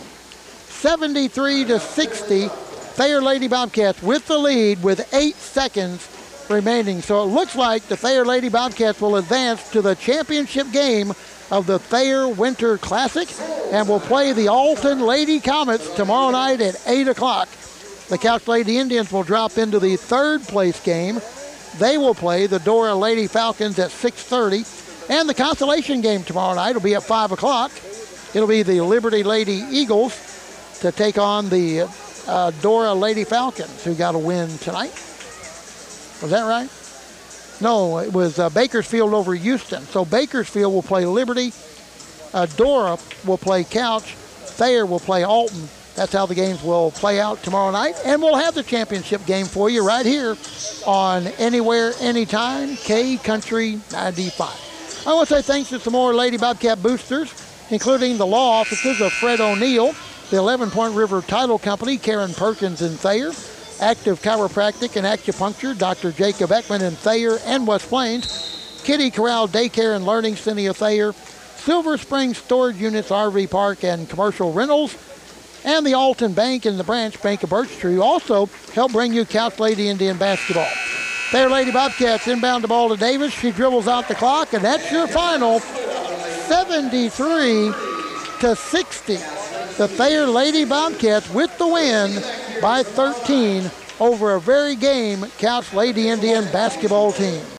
73-60, Thayer Lady Bobcats with the lead with 8 seconds remaining. So it looks like the Thayer Lady Bobcats will advance to the championship game of the Thayer Winter Classic and will play the Alton Lady Comets tomorrow night at 8 o'clock. The Couch Lady Indians will drop into the third place game. They will play the Dora Lady Falcons at 6:30. And the consolation game tomorrow night will be at 5 o'clock. It'll be the Liberty Lady Eagles to take on the Dora Lady Falcons, who got a win tonight. Was that right? No, it was Bakersfield over Houston. So Bakersfield will play Liberty. Dora will play Couch. Thayer will play Alton. That's how the games will play out tomorrow night. And we'll have the championship game for you right here on Anywhere, Anytime, K Country 95. I want to say thanks to some more Lady Bobcat boosters, including the law offices of Fred O'Neill, the 11 Point River Title Company, Karen Perkins in Thayer, Active Chiropractic and Acupuncture, Dr. Jacob Ekman in Thayer and West Plains, Kitty Corral Daycare and Learning Center of Thayer, Silver Springs Storage Units, RV Park and Commercial Rentals, and the Alton Bank and the Branch Bank of Birch Tree also help bring you Couch Lady Indian basketball. Thayer Lady Bobcats inbound the ball to Davis. She dribbles out the clock, and that's your final, 73-60. The Thayer Lady Bobcats with the win by 13 over a very game Couch Lady Indian basketball team.